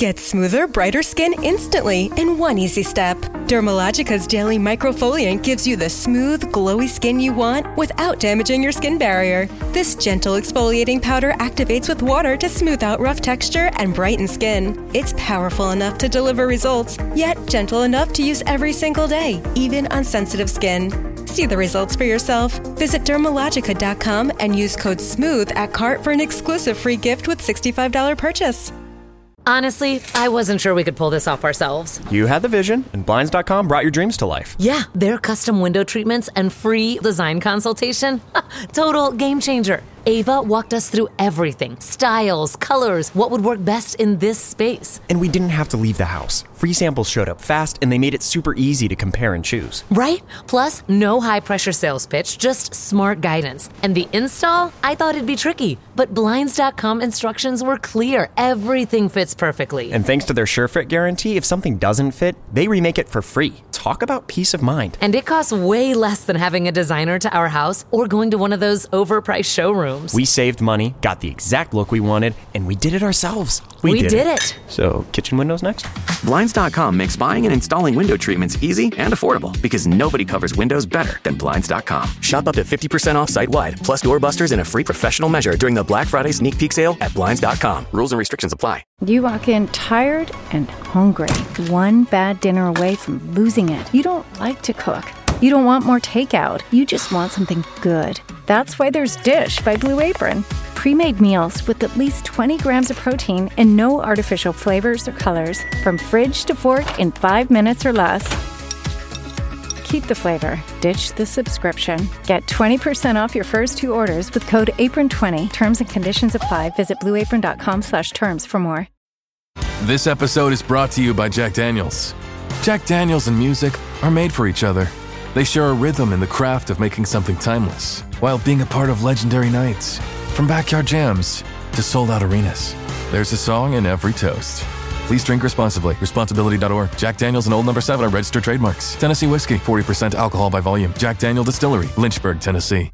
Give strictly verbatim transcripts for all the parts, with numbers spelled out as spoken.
Get smoother, brighter skin instantly in one easy step. Dermalogica's daily microfoliant gives you the smooth, glowy skin you want without damaging your skin barrier. This gentle exfoliating powder activates with water to smooth out rough texture and brighten skin. It's powerful enough to deliver results, yet gentle enough to use every single day, even on sensitive skin. See the results for yourself. Visit dermalogica dot com and use code SMOOTH at cart for an exclusive free gift with sixty-five dollars purchase. Honestly, I wasn't sure we could pull this off ourselves. You had the vision, and Blinds dot com brought your dreams to life. Yeah, their custom window treatments and free design consultation. Total game changer. Ava walked us through everything. Styles, colors, what would work best in this space. And we didn't have to leave the house. Free samples showed up fast, and they made it super easy to compare and choose. Right? Plus, no high-pressure sales pitch, just smart guidance. And the install? I thought it'd be tricky. But Blinds dot com instructions were clear. Everything fits perfectly. And thanks to their SureFit guarantee, if something doesn't fit, they remake it for free. Talk about peace of mind. And it costs way less than having a designer to our house or going to one of those overpriced showrooms. We saved money, got the exact look we wanted, and we did it ourselves. We, we did, did it. it. So, kitchen windows next? Blinds dot com makes buying and installing window treatments easy and affordable because nobody covers windows better than Blinds dot com. Shop up to fifty percent off site-wide, plus doorbusters and a free professional measure during the Black Friday sneak peek sale at Blinds dot com. Rules and restrictions apply. You walk in tired and hungry, one bad dinner away from losing it. You don't like to cook. You don't want more takeout. You just want something good. That's why there's Dish by Blue Apron. Pre-made meals with at least twenty grams of protein and no artificial flavors or colors. From fridge to fork in five minutes or less. Keep the flavor. Ditch the subscription. Get twenty percent off your first two orders with code apron twenty. Terms and conditions apply. Visit blue apron dot com slash terms for more. This episode is brought to you by Jack Daniels. Jack Daniels and music are made for each other. They share a rhythm in the craft of making something timeless while being a part of legendary nights. From backyard jams to sold-out arenas, there's a song in every toast. Please drink responsibly. Responsibility dot org. Jack Daniels and Old Number seven are registered trademarks. Tennessee whiskey, forty percent alcohol by volume. Jack Daniel Distillery, Lynchburg, Tennessee.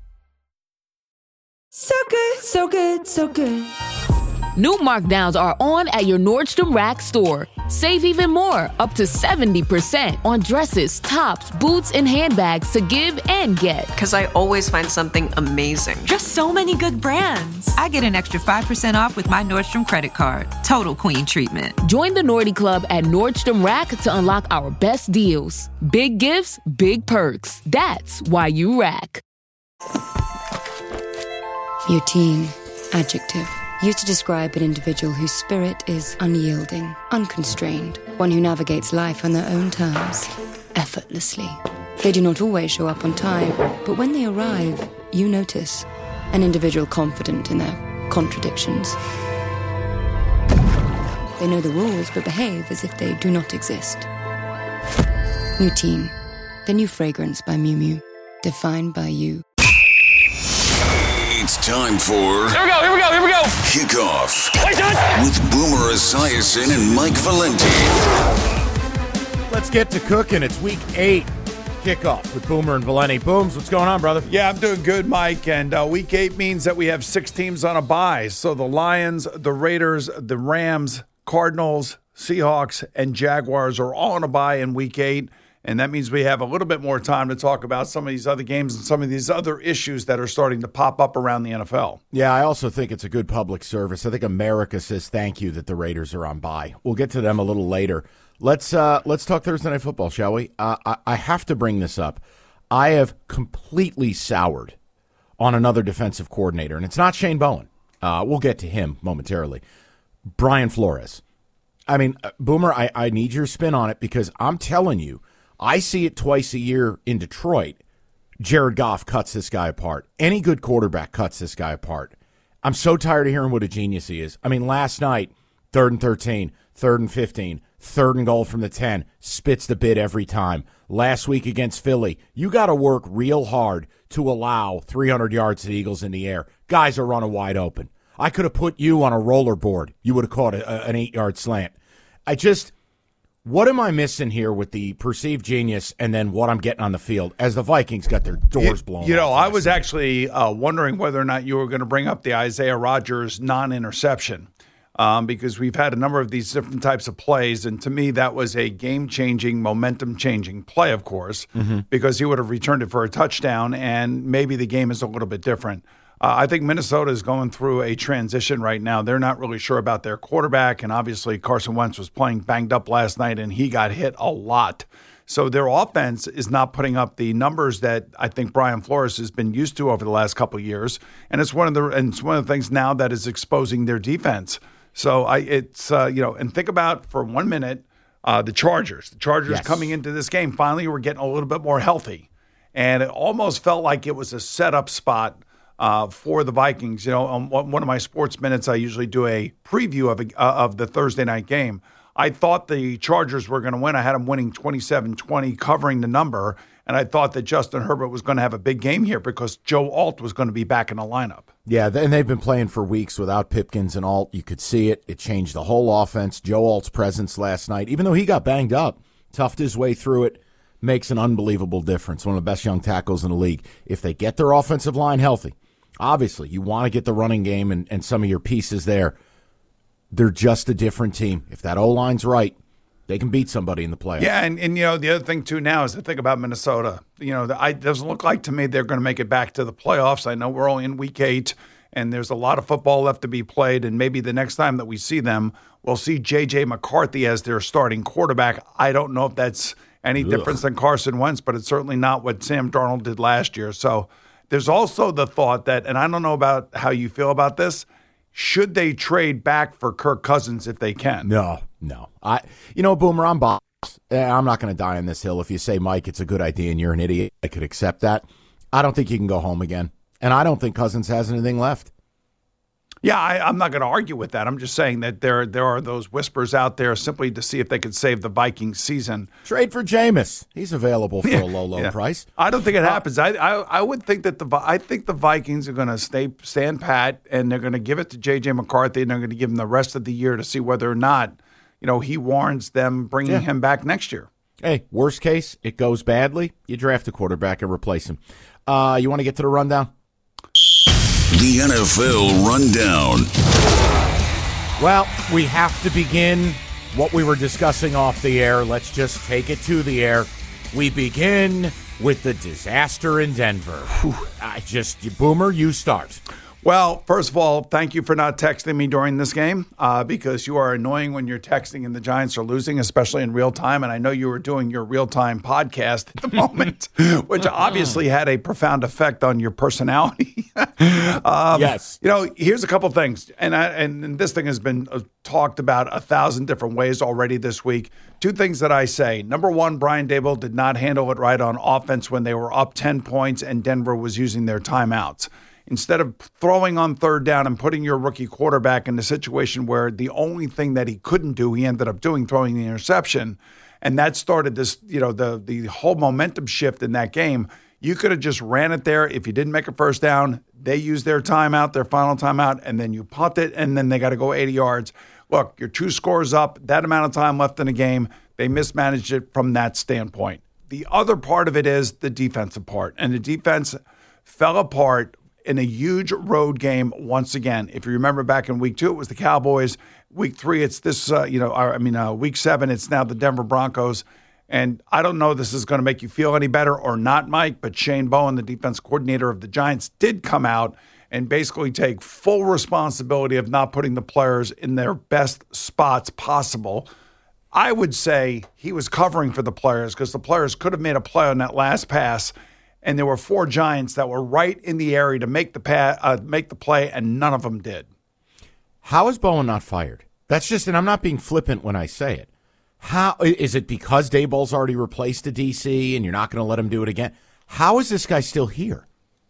So good, so good, so good. New markdowns are on at your Nordstrom Rack store. Save even more, up to seventy percent on dresses, tops, boots, and handbags to give and get. Because I always find something amazing. Just so many good brands. I get an extra five percent off with my Nordstrom credit card. Total queen treatment. Join the Nordy Club at Nordstrom Rack to unlock our best deals. Big gifts, big perks. That's why you rack. Routine. Adjective. Used to describe an individual whose spirit is unyielding, unconstrained, one who navigates life on their own terms, effortlessly. They do not always show up on time, but when they arrive, you notice. An individual confident in their contradictions. They know the rules, but behave as if they do not exist. Routine. The new fragrance by Miu Miu. Defined by you. It's time for... Here we go, here we go, here we go! Kickoff. With Boomer Esiason and Mike Valenti. Let's get to cooking. It's week eight. Kickoff with Boomer and Valenti. Booms, what's going on, brother? Yeah, I'm doing good, Mike. And uh, week eight means that we have six teams on a bye. So the Lions, the Raiders, the Rams, Cardinals, Seahawks, and Jaguars are all on a bye in week eight. And that means we have a little bit more time to talk about some of these other games and some of these other issues that are starting to pop up around the N F L. Yeah, I also think it's a good public service. I think America says thank you that the Raiders are on bye. We'll get to them a little later. Let's uh, let's talk Thursday Night Football, shall we? Uh, I, I have to bring this up. I have completely soured on another defensive coordinator, and it's not Shane Bowen. Uh, we'll get to him momentarily. Brian Flores. I mean, Boomer, I, I need your spin on it because I'm telling you, I see it twice a year in Detroit. Jared Goff cuts this guy apart. Any good quarterback cuts this guy apart. I'm so tired of hearing what a genius he is. I mean, last night, third and thirteen, third and fifteen, third and goal from the ten, spits the bid every time. Last week against Philly, you got to work real hard to allow three hundred yards to the Eagles in the air. Guys are running wide open. I could have put you on a rollerboard. You would have caught a, a, an eight-yard slant. I just... What am I missing here with the perceived genius and then what I'm getting on the field as the Vikings got their doors blown You, you know, off I was actually uh, wondering whether or not you were going to bring up the Isaiah Rodgers non-interception. um, because we've had a number of these different types of plays. And to me, that was a game-changing, momentum-changing play, of course, mm-hmm. because he would have returned it for a touchdown, and maybe the game is a little bit different. Uh, I think Minnesota is going through a transition right now. They're not really sure about their quarterback, and obviously Carson Wentz was playing banged up last night, and he got hit a lot. So their offense is not putting up the numbers that I think Brian Flores has been used to over the last couple of years, and it's one of the and it's one of the things now that is exposing their defense. So I it's uh, you know, and think about for one minute uh, the Chargers. The Chargers yes. coming into this game finally were getting a little bit more healthy, and it almost felt like it was a setup spot. Uh, for the Vikings. You know, on one of my sports minutes, I usually do a preview of a, uh, of the Thursday night game. I thought the Chargers were going to win. I had them winning twenty-seven twenty, covering the number, and I thought that Justin Herbert was going to have a big game here because Joe Alt was going to be back in the lineup. Yeah, and they've been playing for weeks without Pipkins and Alt. You could see it. It changed the whole offense. Joe Alt's presence last night, even though he got banged up, toughed his way through it, makes an unbelievable difference. One of the best young tackles in the league. If they get their offensive line healthy, obviously, you want to get the running game and, and some of your pieces there. They're just a different team. If that O-line's right, they can beat somebody in the playoffs. Yeah, and, and you know, the other thing, too, now is to think about Minnesota. You know, the, it doesn't look like to me they're going to make it back to the playoffs. I know we're only in week eight, and there's a lot of football left to be played, and maybe the next time that we see them, we'll see J J. McCarthy as their starting quarterback. I don't know if that's any Ugh. difference than Carson Wentz, but it's certainly not what Sam Darnold did last year. So there's also the thought that, and I don't know about how you feel about this, should they trade back for Kirk Cousins if they can? No, no. I, you know, Boomer, I'm boss. I'm not going to die on this hill. If you say, Mike, it's a good idea and you're an idiot, I could accept that. I don't think you can go home again. And I don't think Cousins has anything left. Yeah, I, I'm not going to argue with that. I'm just saying that there there are those whispers out there simply to see if they could save the Vikings season. Trade for Jameis. He's available for yeah, a low, low yeah. price. I don't think it happens. I, I I would think that the I think the Vikings are going to stay stand pat and they're going to give it to J J. McCarthy and they're going to give him the rest of the year to see whether or not, you know, he warrants them bringing yeah. him back next year. Hey, worst case, it goes badly. You draft a quarterback and replace him. Uh, you want to get to the rundown? The N F L Rundown. Well, we have to begin what we were discussing off the air. Let's just take it to the air. We begin with the disaster in Denver. Whew. I just, Boomer, you start. Well, first of all, thank you for not texting me during this game uh, because you are annoying when you're texting and the Giants are losing, especially in real time. And I know you were doing your real-time podcast at the moment, which obviously had a profound effect on your personality. um, yes. You know, here's a couple things. And, I, and this thing has been uh, talked about a thousand different ways already this week. Two things that I say. Number one, Brian Daboll did not handle it right on offense when they were up ten points and Denver was using their timeouts. Instead of throwing on third down and putting your rookie quarterback in a situation where the only thing that he couldn't do, he ended up doing, throwing the interception. And that started this, you know, the the whole momentum shift in that game. You could have just ran it there. If you didn't make a first down, they used their timeout, their final timeout, and then you punt it, and then they got to go eighty yards. Look, you're two scores up, that amount of time left in the game. They mismanaged it from that standpoint. The other part of it is the defensive part, and the defense fell apart in a huge road game once again. If you remember back in week two, it was the Cowboys. Week three, it's this, uh, you know, I mean, uh, week seven, it's now the Denver Broncos. And I don't know if this is going to make you feel any better or not, Mike, but Shane Bowen, the defense coordinator of the Giants, did come out and basically take full responsibility of not putting the players in their best spots possible. I would say he was covering for the players because the players could have made a play on that last pass. And there were four Giants that were right in the area to make the pa- uh, make the play, and none of them did. How is Bowen not fired? That's just, and I'm not being flippant when I say it. How is it because Daboll's already replaced a D C and you're not going to let him do it again? How is this guy still here?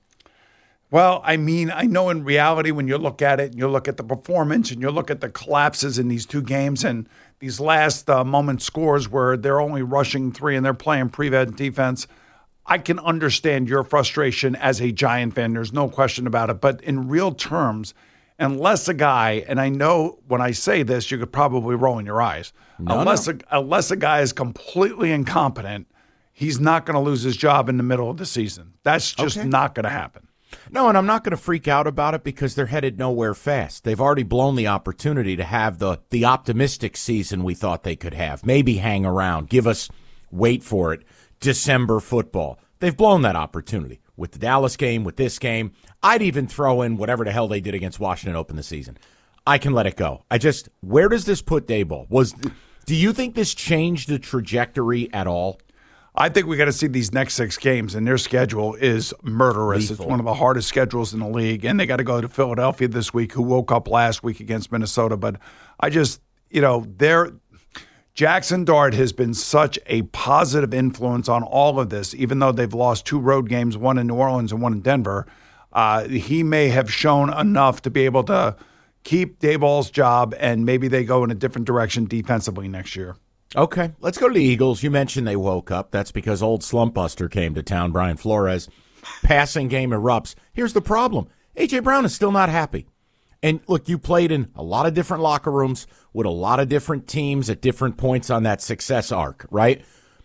Well, I mean, I know in reality when you look at it, and you look at the performance and you look at the collapses in these two games and these last uh, moment scores where they're only rushing three and they're playing prevent defense, I can understand your frustration as a Giant fan. There's no question about it. But in real terms, unless a guy, and I know when I say this, you could probably roll in your eyes. No, unless, no. A, unless a guy is completely incompetent, he's not going to lose his job in the middle of the season. That's just okay. not going to happen. No, and I'm not going to freak out about it because they're headed nowhere fast. They've already blown the opportunity to have the the optimistic season we thought they could have. Maybe hang around, give us, wait for it, December football. They've blown that opportunity with the Dallas game, with this game. I'd even throw in whatever the hell they did against Washington to open the season. I can let it go. I just, where does this put Daboll? Was, do you think this changed the trajectory at all? I think we got to see these next six games, and their schedule is murderous. Lethal. It's one of the hardest schedules in the league, and they got to go to Philadelphia this week, who woke up last week against Minnesota. But I just, you know, they're Jackson Dart has been such a positive influence on all of this, even though they've lost two road games, one in New Orleans and one in Denver. Uh, he may have shown enough to be able to keep Daboll's job, and maybe they go in a different direction defensively next year. Okay, let's go to the Eagles. You mentioned they woke up. That's because old slump buster came to town, Brian Flores. Passing game erupts. Here's the problem. A J. Brown is still not happy. And look, you played in a lot of different locker rooms with a lot of different teams at different points on that success arc, right?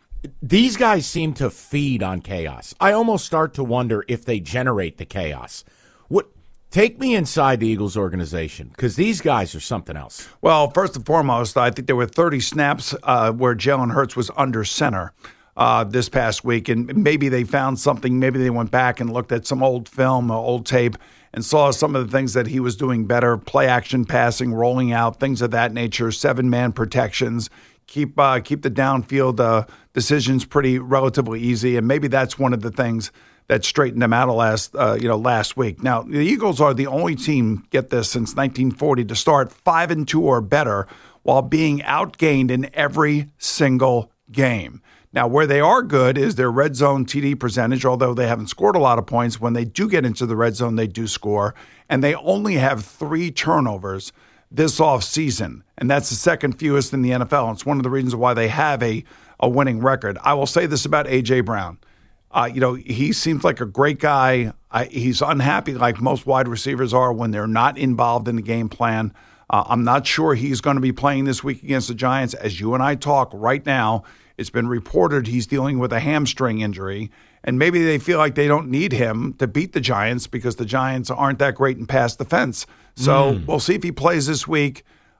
These guys seem to feed on chaos. I almost start to wonder if they generate the chaos. What? Take me inside the Eagles organization, because these guys are something else. Well, first and foremost, I think there were thirty snaps uh, where Jalen Hurts was under center uh, this past week, and maybe they found something. Maybe they went back and looked at some old film, or old tape, and saw some of the things that he was doing better, play action passing, rolling out, things of that nature, seven-man protections, keep uh, keep the downfield uh, decisions pretty relatively easy, and maybe that's one of the things that straightened them out last, uh, you know, last week. Now, the Eagles are the only team, get this, since nineteen forty to start five and two or better while being outgained in every single game. Now, where they are good is their red zone T D percentage, although they haven't scored a lot of points. When they do get into the red zone, they do score. And they only have three turnovers this offseason, and that's the second fewest in the N F L. And it's one of the reasons why they have a, a winning record. I will say this about A J. Brown. Uh, you know, he seems like a great guy. I, he's unhappy like most wide receivers are when they're not involved in the game plan. Uh, I'm not sure he's going to be playing this week against the Giants. As you and I talk right now, it's been reported he's dealing with a hamstring injury, and maybe they feel like they don't need him to beat the Giants because the Giants aren't that great in pass defense. So mm. we'll see if he plays this week.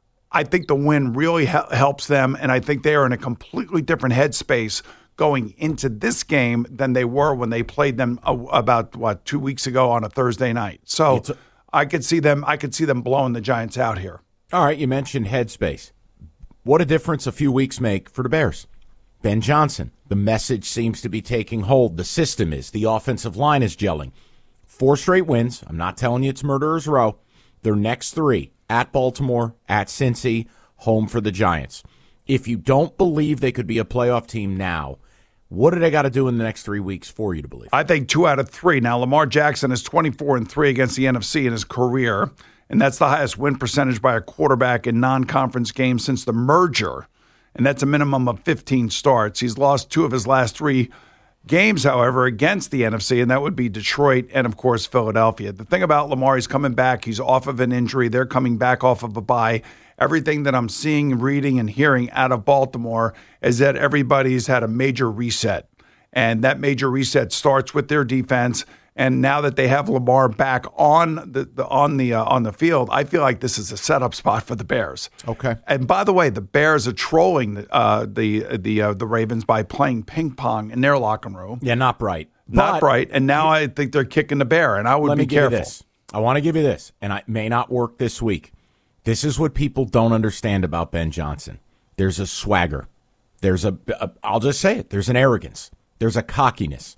I think the win really he- helps them, and I think they are in a completely different headspace going into this game than they were when they played them uh, about what two weeks ago on a Thursday night. So a- I could see them. I could see them blowing the Giants out here. All right, you mentioned headspace. What a difference a few weeks make for the Bears. Ben Johnson. The message seems to be taking hold. The system is. The offensive line is gelling. Four straight wins. I'm not telling you it's murderer's row. Their next three at Baltimore, at Cincy, home for the Giants. If you don't believe they could be a playoff team now, what do they got to do in the next three weeks for you to believe? I think two out of three. Now, Lamar Jackson is twenty-four and three against the N F C in his career, and that's the highest win percentage by a quarterback in non-conference games since the merger, and that's a minimum of fifteen starts. He's lost two of his last three games, however, against the N F C, and that would be Detroit and, of course, Philadelphia. The thing about Lamar, he's coming back. He's off of an injury. They're coming back off of a bye. Everything that I'm seeing, reading, and hearing out of Baltimore is that everybody's had a major reset, and that major reset starts with their defense. And now that they have Lamar back on the, the on the uh, on the field, I feel like this is a setup spot for the Bears. Okay. And by the way, the Bears are trolling uh, the the uh, the Ravens by playing ping pong in their locker room. Yeah, not bright. Not But bright. And now I think they're kicking the bear, and I would let be me give careful. you this. I want to give you this, and it may not work this week. This is what people don't understand about Ben Johnson. There's a swagger. There's a, a I'll just say it. There's an arrogance. There's a cockiness.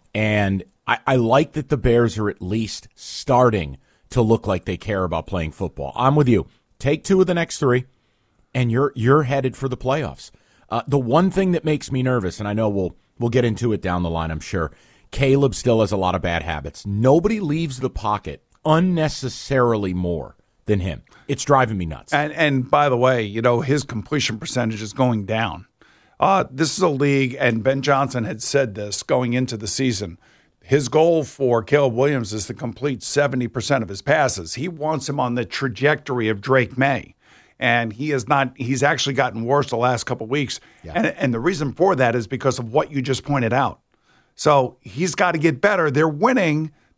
And I, I like that the Bears are at least starting to look like they care about playing football. I'm with you. Take two of the next three, and you're you're headed for the playoffs. Uh, the one thing that makes me nervous, and I know we'll we'll get into it down the line, I'm sure, Caleb still has a lot of bad habits. Nobody leaves the pocket unnecessarily more than him. It's driving me nuts. And and by the way, you know, his completion percentage is going down. Uh, this is a league, and Ben Johnson had said this going into the season. His goal for Caleb Williams is to complete seventy percent of his passes. He wants him on the trajectory of Drake May. And he is not, he's actually gotten worse the last couple of weeks. Yeah. And, and the reason for that is because of what you just pointed out. So he's got to get better. They're winning.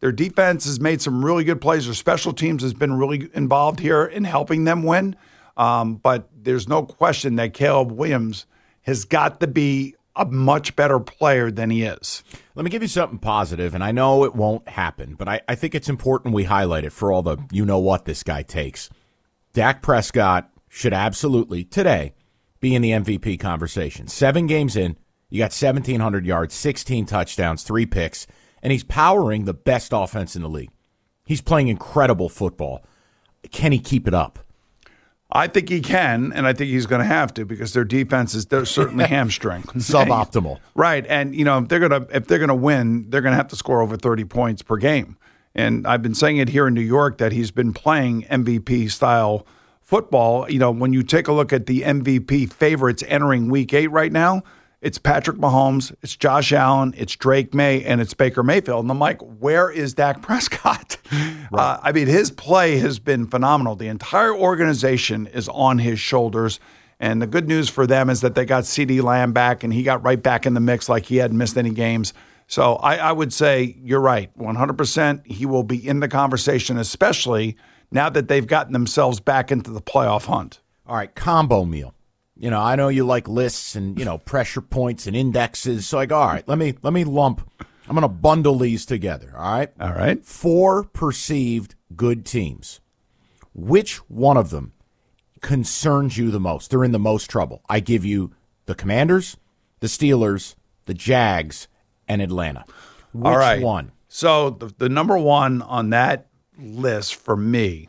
Their defense has made some really good plays. Their special teams has been really involved here in helping them win. Um, but there's no question that Caleb Williams has got to be a much better player than he is. Let me give you something positive, and I know it won't happen, but I, I think it's important we highlight it for all the you-know-what this guy takes. Dak Prescott should absolutely, today, be in the M V P conversation. Seven games in, you got seventeen hundred yards, sixteen touchdowns, three picks, and he's powering the best offense in the league. He's playing incredible football. Can he keep it up? I think he can, and I think he's going to have to because their defense is they're certainly hamstring, suboptimal, right? And you know if they're gonna if they're gonna win, they're gonna have to score over thirty points per game. And I've been saying it here in New York that he's been playing M V P style football. You know, when you take a look at the M V P favorites entering Week Eight right now, it's Patrick Mahomes, it's Josh Allen, it's Drake May, and it's Baker Mayfield. And I'm like, where is Dak Prescott? Right. Uh, I mean, his play has been phenomenal. The entire organization is on his shoulders. And the good news for them is that they got CeeDee Lamb back, and he got right back in the mix like he hadn't missed any games. So I, I would say you're right. one hundred percent he will be in the conversation, especially now that they've gotten themselves back into the playoff hunt. All right, combo meal. You know, I know you like lists and, you know, pressure points and indexes. So I go, all right, let me let me lump. I'm going to bundle these together, all right? All right. Four perceived good teams. Which one of them concerns you the most? They're in the most trouble. I give you the Commanders, the Steelers, the Jags, and Atlanta. Which all right. one? So the, the number one on that list for me,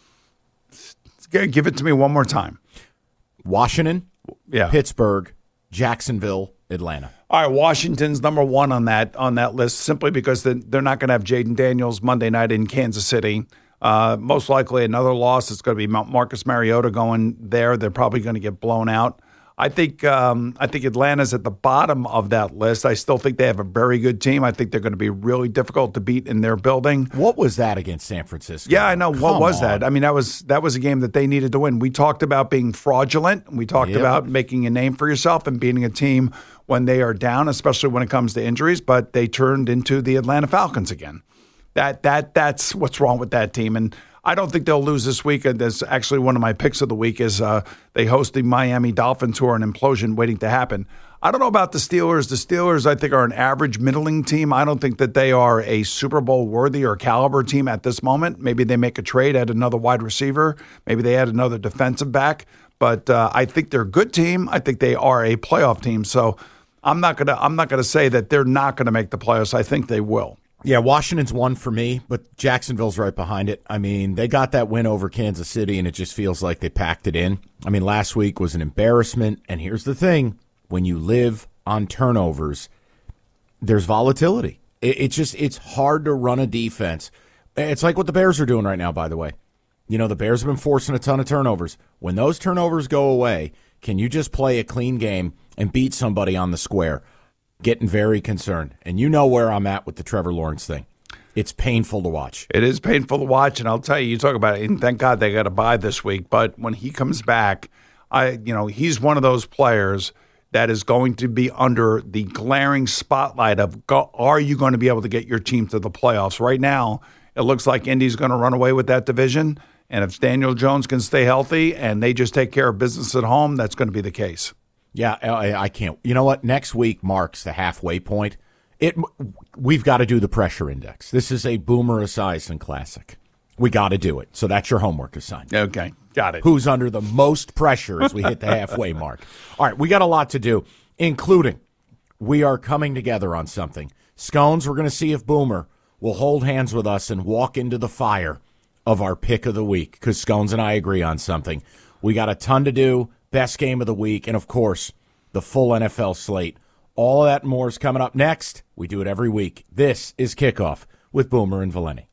give it to me one more time. Washington, yeah. Pittsburgh, Jacksonville, Atlanta. All right, Washington's number one on that on that list simply because they're not going to have Jaden Daniels Monday night in Kansas City. Uh, most likely another loss. It's going to be Marcus Mariota going there. They're probably going to get blown out. I think um, I think Atlanta's at the bottom of that list. I still think they have a very good team. I think they're going to be really difficult to beat in their building. What was that against San Francisco? Yeah, I know. Come what was on. that? I mean, that was that was a game that they needed to win. We talked about being fraudulent. We talked Yep. about making a name for yourself and beating a team when they are down, especially when it comes to injuries. But they turned into the Atlanta Falcons again. That that that's what's wrong with that team. And I don't think they'll lose this week. There's actually one of my picks of the week is uh, they host the Miami Dolphins, who are an implosion waiting to happen. I don't know about the Steelers. The Steelers, I think, are an average middling team. I don't think that they are a Super Bowl worthy or caliber team at this moment. Maybe they make a trade, add another wide receiver. Maybe they add another defensive back. But uh, I think they're a good team. I think they are a playoff team. So I'm not gonna I'm not gonna say that they're not gonna make the playoffs. I think they will. Yeah, Washington's one for me, but Jacksonville's right behind it. I mean, they got that win over Kansas City, and it just feels like they packed it in. I mean, last week was an embarrassment, and here's the thing. When you live on turnovers, there's volatility. It, it's just it's hard to run a defense. It's like what the Bears are doing right now, by the way. You know, the Bears have been forcing a ton of turnovers. When those turnovers go away, can you just play a clean game and beat somebody on the square? Getting very concerned. And you know where I'm at with the Trevor Lawrence thing. It's painful to watch. It is painful to watch, and I'll tell you, you talk about it, and thank God they got a bye this week, but when he comes back, I, you know, he's one of those players that is going to be under the glaring spotlight of, go, are you going to be able to get your team to the playoffs? Right now, it looks like Indy's going to run away with that division, and if Daniel Jones can stay healthy and they just take care of business at home, that's going to be the case. Yeah, I, I can't. You know what? Next week marks the halfway point. It we've got to do the pressure index. This is a Boomer Esiason classic. We got to do it. So that's your homework assignment. Okay, got it. Who's under the most pressure as we hit the halfway mark? All right, we got a lot to do, including we are coming together on something. Scones, we're going to see if Boomer will hold hands with us and walk into the fire of our pick of the week, because Scones and I agree on something. We got a ton to do. Best game of the week, and, of course, the full N F L slate. All of that and more is coming up next. We do it every week. This is Kickoff with Boomer and Valeni.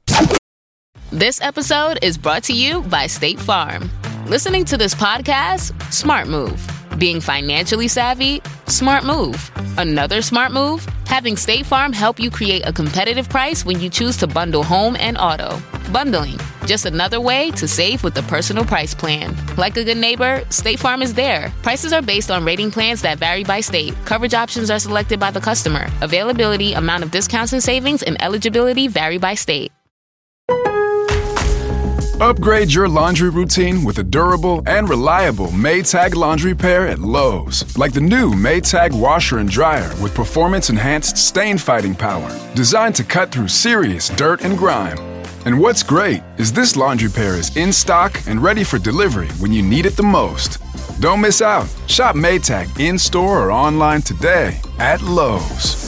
This episode is brought to you by State Farm. Listening to this podcast? Smart move. Being financially savvy? Smart move. Another smart move? Having State Farm help you create a competitive price when you choose to bundle home and auto. Bundling, just another way to save with the Personal Price Plan. Like a good neighbor, State Farm is there. Prices are based on rating plans that vary by state. Coverage options are selected by the customer. Availability, amount of discounts and savings, and eligibility vary by state. Upgrade your laundry routine with a durable and reliable Maytag laundry pair at Lowe's. Like the new Maytag washer and dryer with performance-enhanced stain-fighting power. Designed to cut through serious dirt and grime. And what's great is this laundry pair is in stock and ready for delivery when you need it the most. Don't miss out. Shop Maytag in-store or online today at Lowe's.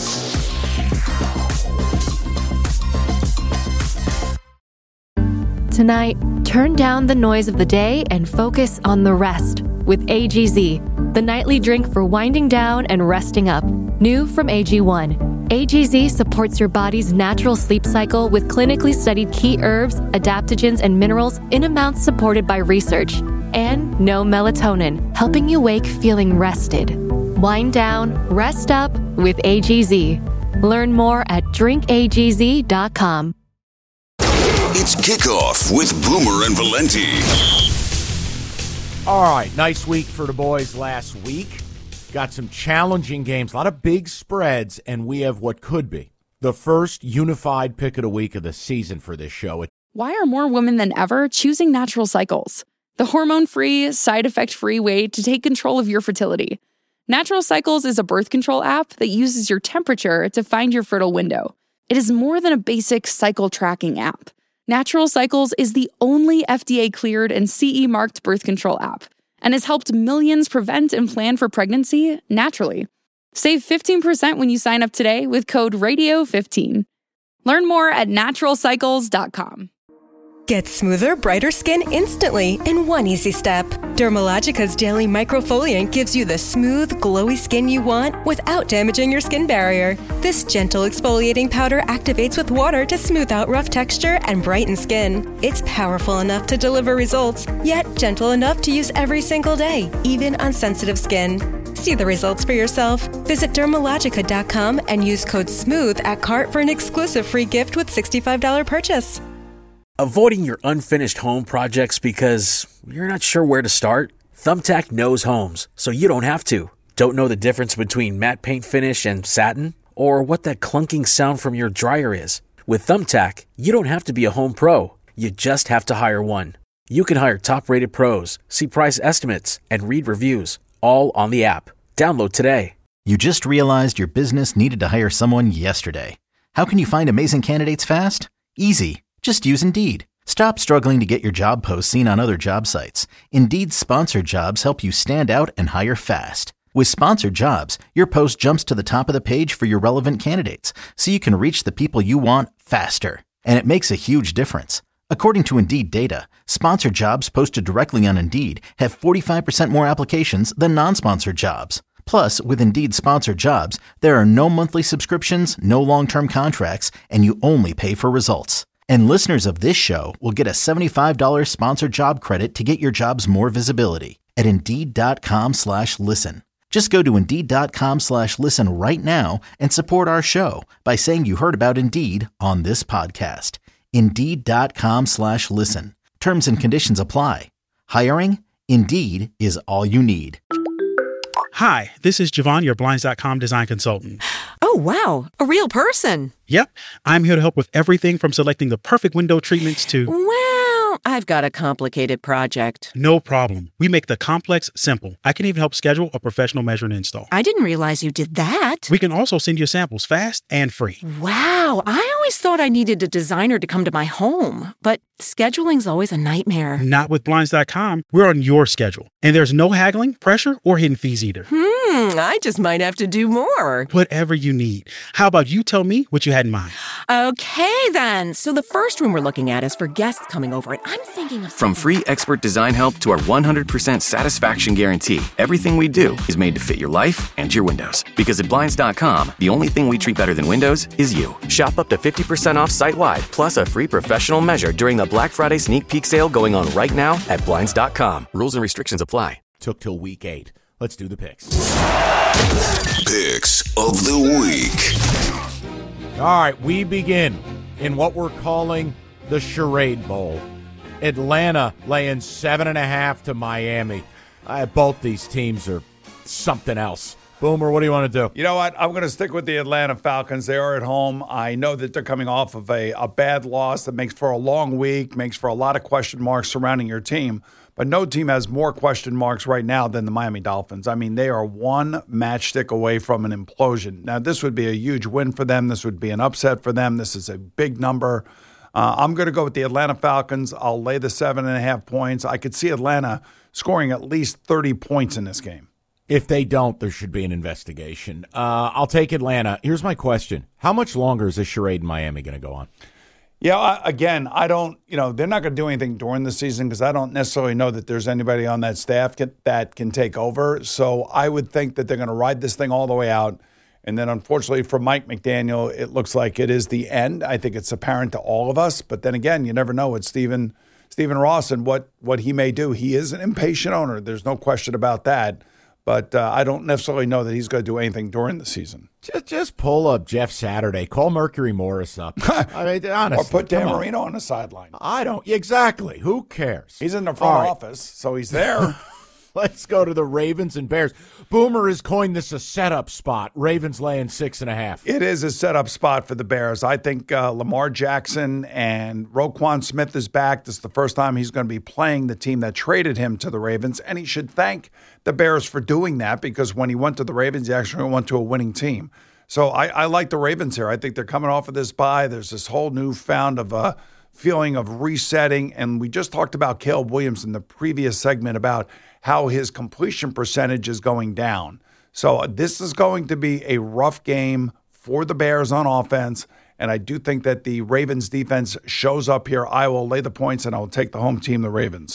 Tonight, turn down the noise of the day and focus on the rest with A G Z, the nightly drink for winding down and resting up. New from A G one. A G Z supports your body's natural sleep cycle with clinically studied key herbs, adaptogens, and minerals in amounts supported by research. And no melatonin, helping you wake feeling rested. Wind down, rest up with A G Z. Learn more at drink a g z dot com. It's Kickoff with Boomer and Valenti. All right, nice week for the boys last week. Got some challenging games, a lot of big spreads, and we have what could be the first unified pick of the week of the season for this show. Why are more women than ever choosing Natural Cycles? The hormone-free, side-effect-free way to take control of your fertility. Natural Cycles is a birth control app that uses your temperature to find your fertile window. It is more than a basic cycle tracking app. Natural Cycles is the only F D A-cleared and C E-marked birth control app and has helped millions prevent and plan for pregnancy naturally. Save fifteen percent when you sign up today with code radio fifteen. Learn more at natural cycles dot com. Get smoother, brighter skin instantly in one easy step. Dermalogica's Daily Microfoliant gives you the smooth, glowy skin you want without damaging your skin barrier. This gentle exfoliating powder activates with water to smooth out rough texture and brighten skin. It's powerful enough to deliver results, yet gentle enough to use every single day, even on sensitive skin. See the results for yourself. Visit dermalogica dot com and use code SMOOTH at cart for an exclusive free gift with sixty-five dollars purchase. Avoiding your unfinished home projects because you're not sure where to start? Thumbtack knows homes, so you don't have to. Don't know the difference between matte paint finish and satin? Or what that clunking sound from your dryer is? With Thumbtack, you don't have to be a home pro. You just have to hire one. You can hire top-rated pros, see price estimates, and read reviews, all on the app. Download today. You just realized your business needed to hire someone yesterday. How can you find amazing candidates fast? Easy. Just use Indeed. Stop struggling to get your job posts seen on other job sites. Indeed's sponsored jobs help you stand out and hire fast. With sponsored jobs, your post jumps to the top of the page for your relevant candidates, so you can reach the people you want faster. And it makes a huge difference. According to Indeed data, sponsored jobs posted directly on Indeed have forty-five percent more applications than non-sponsored jobs. Plus, with Indeed sponsored jobs, there are no monthly subscriptions, no long-term contracts, and you only pay for results. And listeners of this show will get a seventy-five dollars sponsored job credit to get your jobs more visibility at Indeed.com slash listen. Just go to Indeed.com slash listen right now and support our show by saying you heard about Indeed on this podcast. Indeed.com slash listen. Terms and conditions apply. Hiring? Indeed is all you need. Hi, this is Javon, your Blinds dot com design consultant. Oh, wow. A real person. Yep. I'm here to help with everything from selecting the perfect window treatments to... Well, I've got a complicated project. No problem. We make the complex simple. I can even help schedule a professional measure and install. I didn't realize you did that. We can also send you samples fast and free. Wow. I always thought I needed a designer to come to my home, but scheduling's always a nightmare. Not with Blinds dot com. We're on your schedule. And there's no haggling, pressure, or hidden fees either. Hmm, I just might have to do more. Whatever you need. How about you tell me what you had in mind? Okay, then. So the first room we're looking at is for guests coming over, and I'm thinking of... From free expert design help to our one hundred percent satisfaction guarantee, everything we do is made to fit your life and your windows. Because at Blinds dot com, the only thing we treat better than windows is you. Shop up to fifty percent off site-wide, plus a free professional measure during the Black Friday sneak peek sale going on right now at Blinds dot com. Rules and restrictions apply. Took till week eight. let's do the picks. Picks of the week. All right, we begin in what we're calling the Charade Bowl. Atlanta laying seven and a half to Miami. Uh, both these teams are something else. Boomer, what do you want to do? You know what? I'm going to stick with the Atlanta Falcons. They are at home. I know that they're coming off of a, a bad loss that makes for a long week, makes for a lot of question marks surrounding your team. But no team has more question marks right now than the Miami Dolphins. I mean, they are one matchstick away from an implosion. Now, this would be a huge win for them. This would be an upset for them. This is a big number. Uh, I'm going to go with the Atlanta Falcons. I'll lay the seven and a half points. I could see Atlanta scoring at least thirty points in this game. If they don't, there should be an investigation. Uh, I'll take Atlanta. Here's my question. How much longer is this charade in Miami going to go on? Yeah, I, again, I don't, you know, they're not going to do anything during the season because I don't necessarily know that there's anybody on that staff can, that can take over. So I would think that they're going to ride this thing all the way out. And then, unfortunately, for Mike McDaniel, it looks like it is the end. I think it's apparent to all of us. But then again, you never know what Stephen, Stephen Ross and what, what he may do. He is an impatient owner. There's no question about that. But uh, I don't necessarily know that he's going to do anything during the season. Just just pull up Jeff Saturday. Call Mercury Morris up. I mean, honestly. Or put Dan Marino on. on the sideline. I don't. Exactly. Who cares? He's in the front right. office, so he's there. Let's go to the Ravens and Bears. Boomer has coined this a setup spot. Ravens laying six and a half. It is a setup spot for the Bears. I think uh, Lamar Jackson and Roquan Smith is back. This is the first time he's going to be playing the team that traded him to the Ravens, and he should thank the Bears for doing that because when he went to the Ravens, he actually went to a winning team. So I, I like the Ravens here. I think they're coming off of this bye. There's this whole newfound of a feeling of resetting, and we just talked about Caleb Williams in the previous segment about how his completion percentage is going down. So this is going to be a rough game for the Bears on offense, and I do think that the Ravens defense shows up here. I will lay the points, and I will take the home team, the Ravens.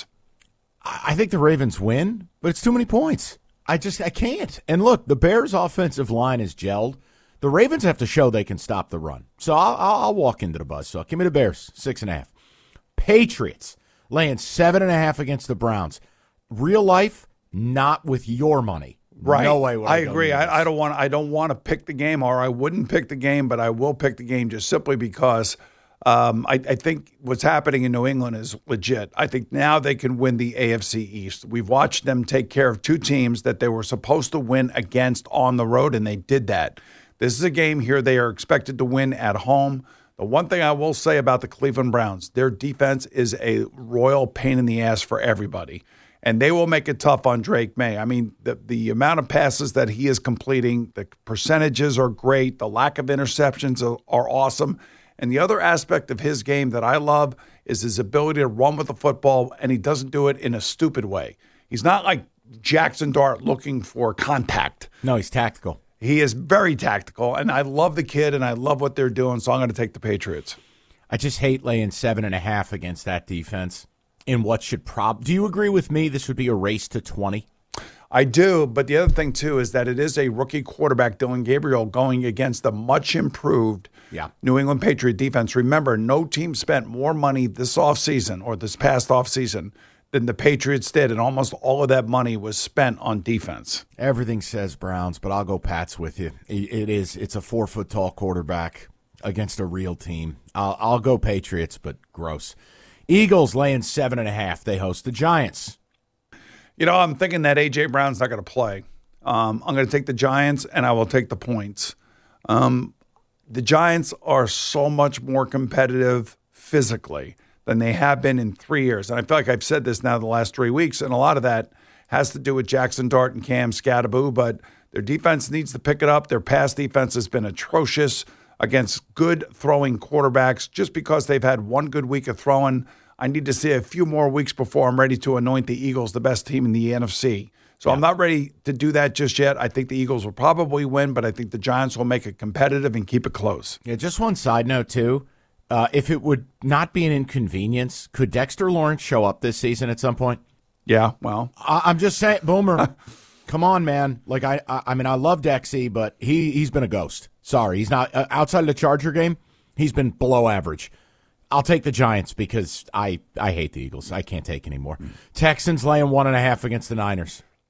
I think the Ravens win, but it's too many points. I just I can't. And look, the Bears' offensive line is gelled. The Ravens have to show they can stop the run. So I'll, I'll walk into the buzzsaw. Give me the Bears, six and a half. Patriots laying seven and a half against the Browns. Real life, not with your money. Right. No way would I, I agree. I, I don't want. I don't want to pick the game, or I wouldn't pick the game, but I will pick the game just simply because um, I, I think what's happening in New England is legit. I think now they can win the A F C East. We've watched them take care of two teams that they were supposed to win against on the road, and they did that. This is a game here they are expected to win at home. The one thing I will say about the Cleveland Browns, their defense is a royal pain in the ass for everybody. And they will make it tough on Drake May. I mean, the, the amount of passes that he is completing, the percentages are great. The lack of interceptions are, are awesome. And the other aspect of his game that I love is his ability to run with the football, and he doesn't do it in a stupid way. He's not like Jackson Dart looking for contact. No, he's tactical. He is very tactical, and I love the kid, and I love what they're doing, so I'm going to take the Patriots. I just hate laying seven and a half against that defense. In what should prob? Do you agree with me? This would be a race to twenty. I do, but the other thing too is that it is a rookie quarterback, Dylan Gabriel, going against the much improved yeah. New England Patriot defense. Remember, no team spent more money this offseason or this past offseason than the Patriots did, and almost all of that money was spent on defense. Everything says Browns, but I'll go Pats with you. It is. It's a four foot tall quarterback against a real team. I'll, I'll go Patriots, but gross. Eagles laying seven and a half. They host the Giants. You know, I'm thinking that A J. Brown's not going to play. Um, I'm going to take the Giants, and I will take the points. Um, the Giants are so much more competitive physically than they have been in three years. And I feel like I've said this now the last three weeks, and a lot of that has to do with Jackson Dart and Cam Scattaboo, but their defense needs to pick it up. Their pass defense has been atrocious against good throwing quarterbacks. Just because they've had one good week of throwing, I need to see a few more weeks before I'm ready to anoint the Eagles the best team in the N F C. So yeah. I'm not ready to do that just yet. I think the Eagles will probably win, but I think the Giants will make it competitive and keep it close. Yeah, just one side note, too. Uh, if it would not be an inconvenience, could Dexter Lawrence show up this season at some point? Yeah, well. I- I'm just saying, Boomer, come on, man. Like I, I, I mean, I love Dexy, but he, he's been a ghost. Sorry, he's not uh, outside of the Charger game. He's been below average. I'll take the Giants because I, I hate the Eagles. I can't take anymore. Texans laying one and a half against the Niners.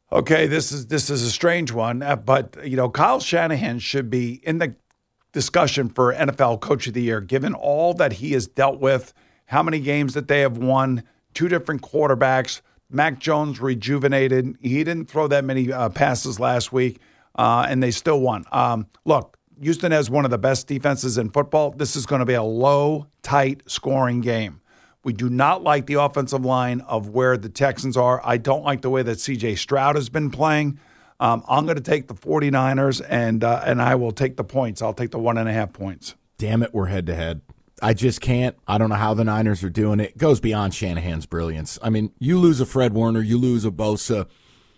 Okay, this is this is a strange one, uh, but you know, Kyle Shanahan should be in the discussion for N F L Coach of the Year, given all that he has dealt with, how many games that they have won, two different quarterbacks. Mac Jones rejuvenated. He didn't throw that many uh, passes last week, uh, and they still won. Um, look, Houston has one of the best defenses in football. This is going to be a low, tight scoring game. We do not like the offensive line of where the Texans are. I don't like the way that C J Stroud has been playing. Um, I'm going to take the 49ers, and uh, and I will take the points. I'll take the one and a half points. Damn it, we're head-to-head. I just can't. I don't know how the Niners are doing it. It goes beyond Shanahan's brilliance. I mean, you lose a Fred Warner, you lose a Bosa.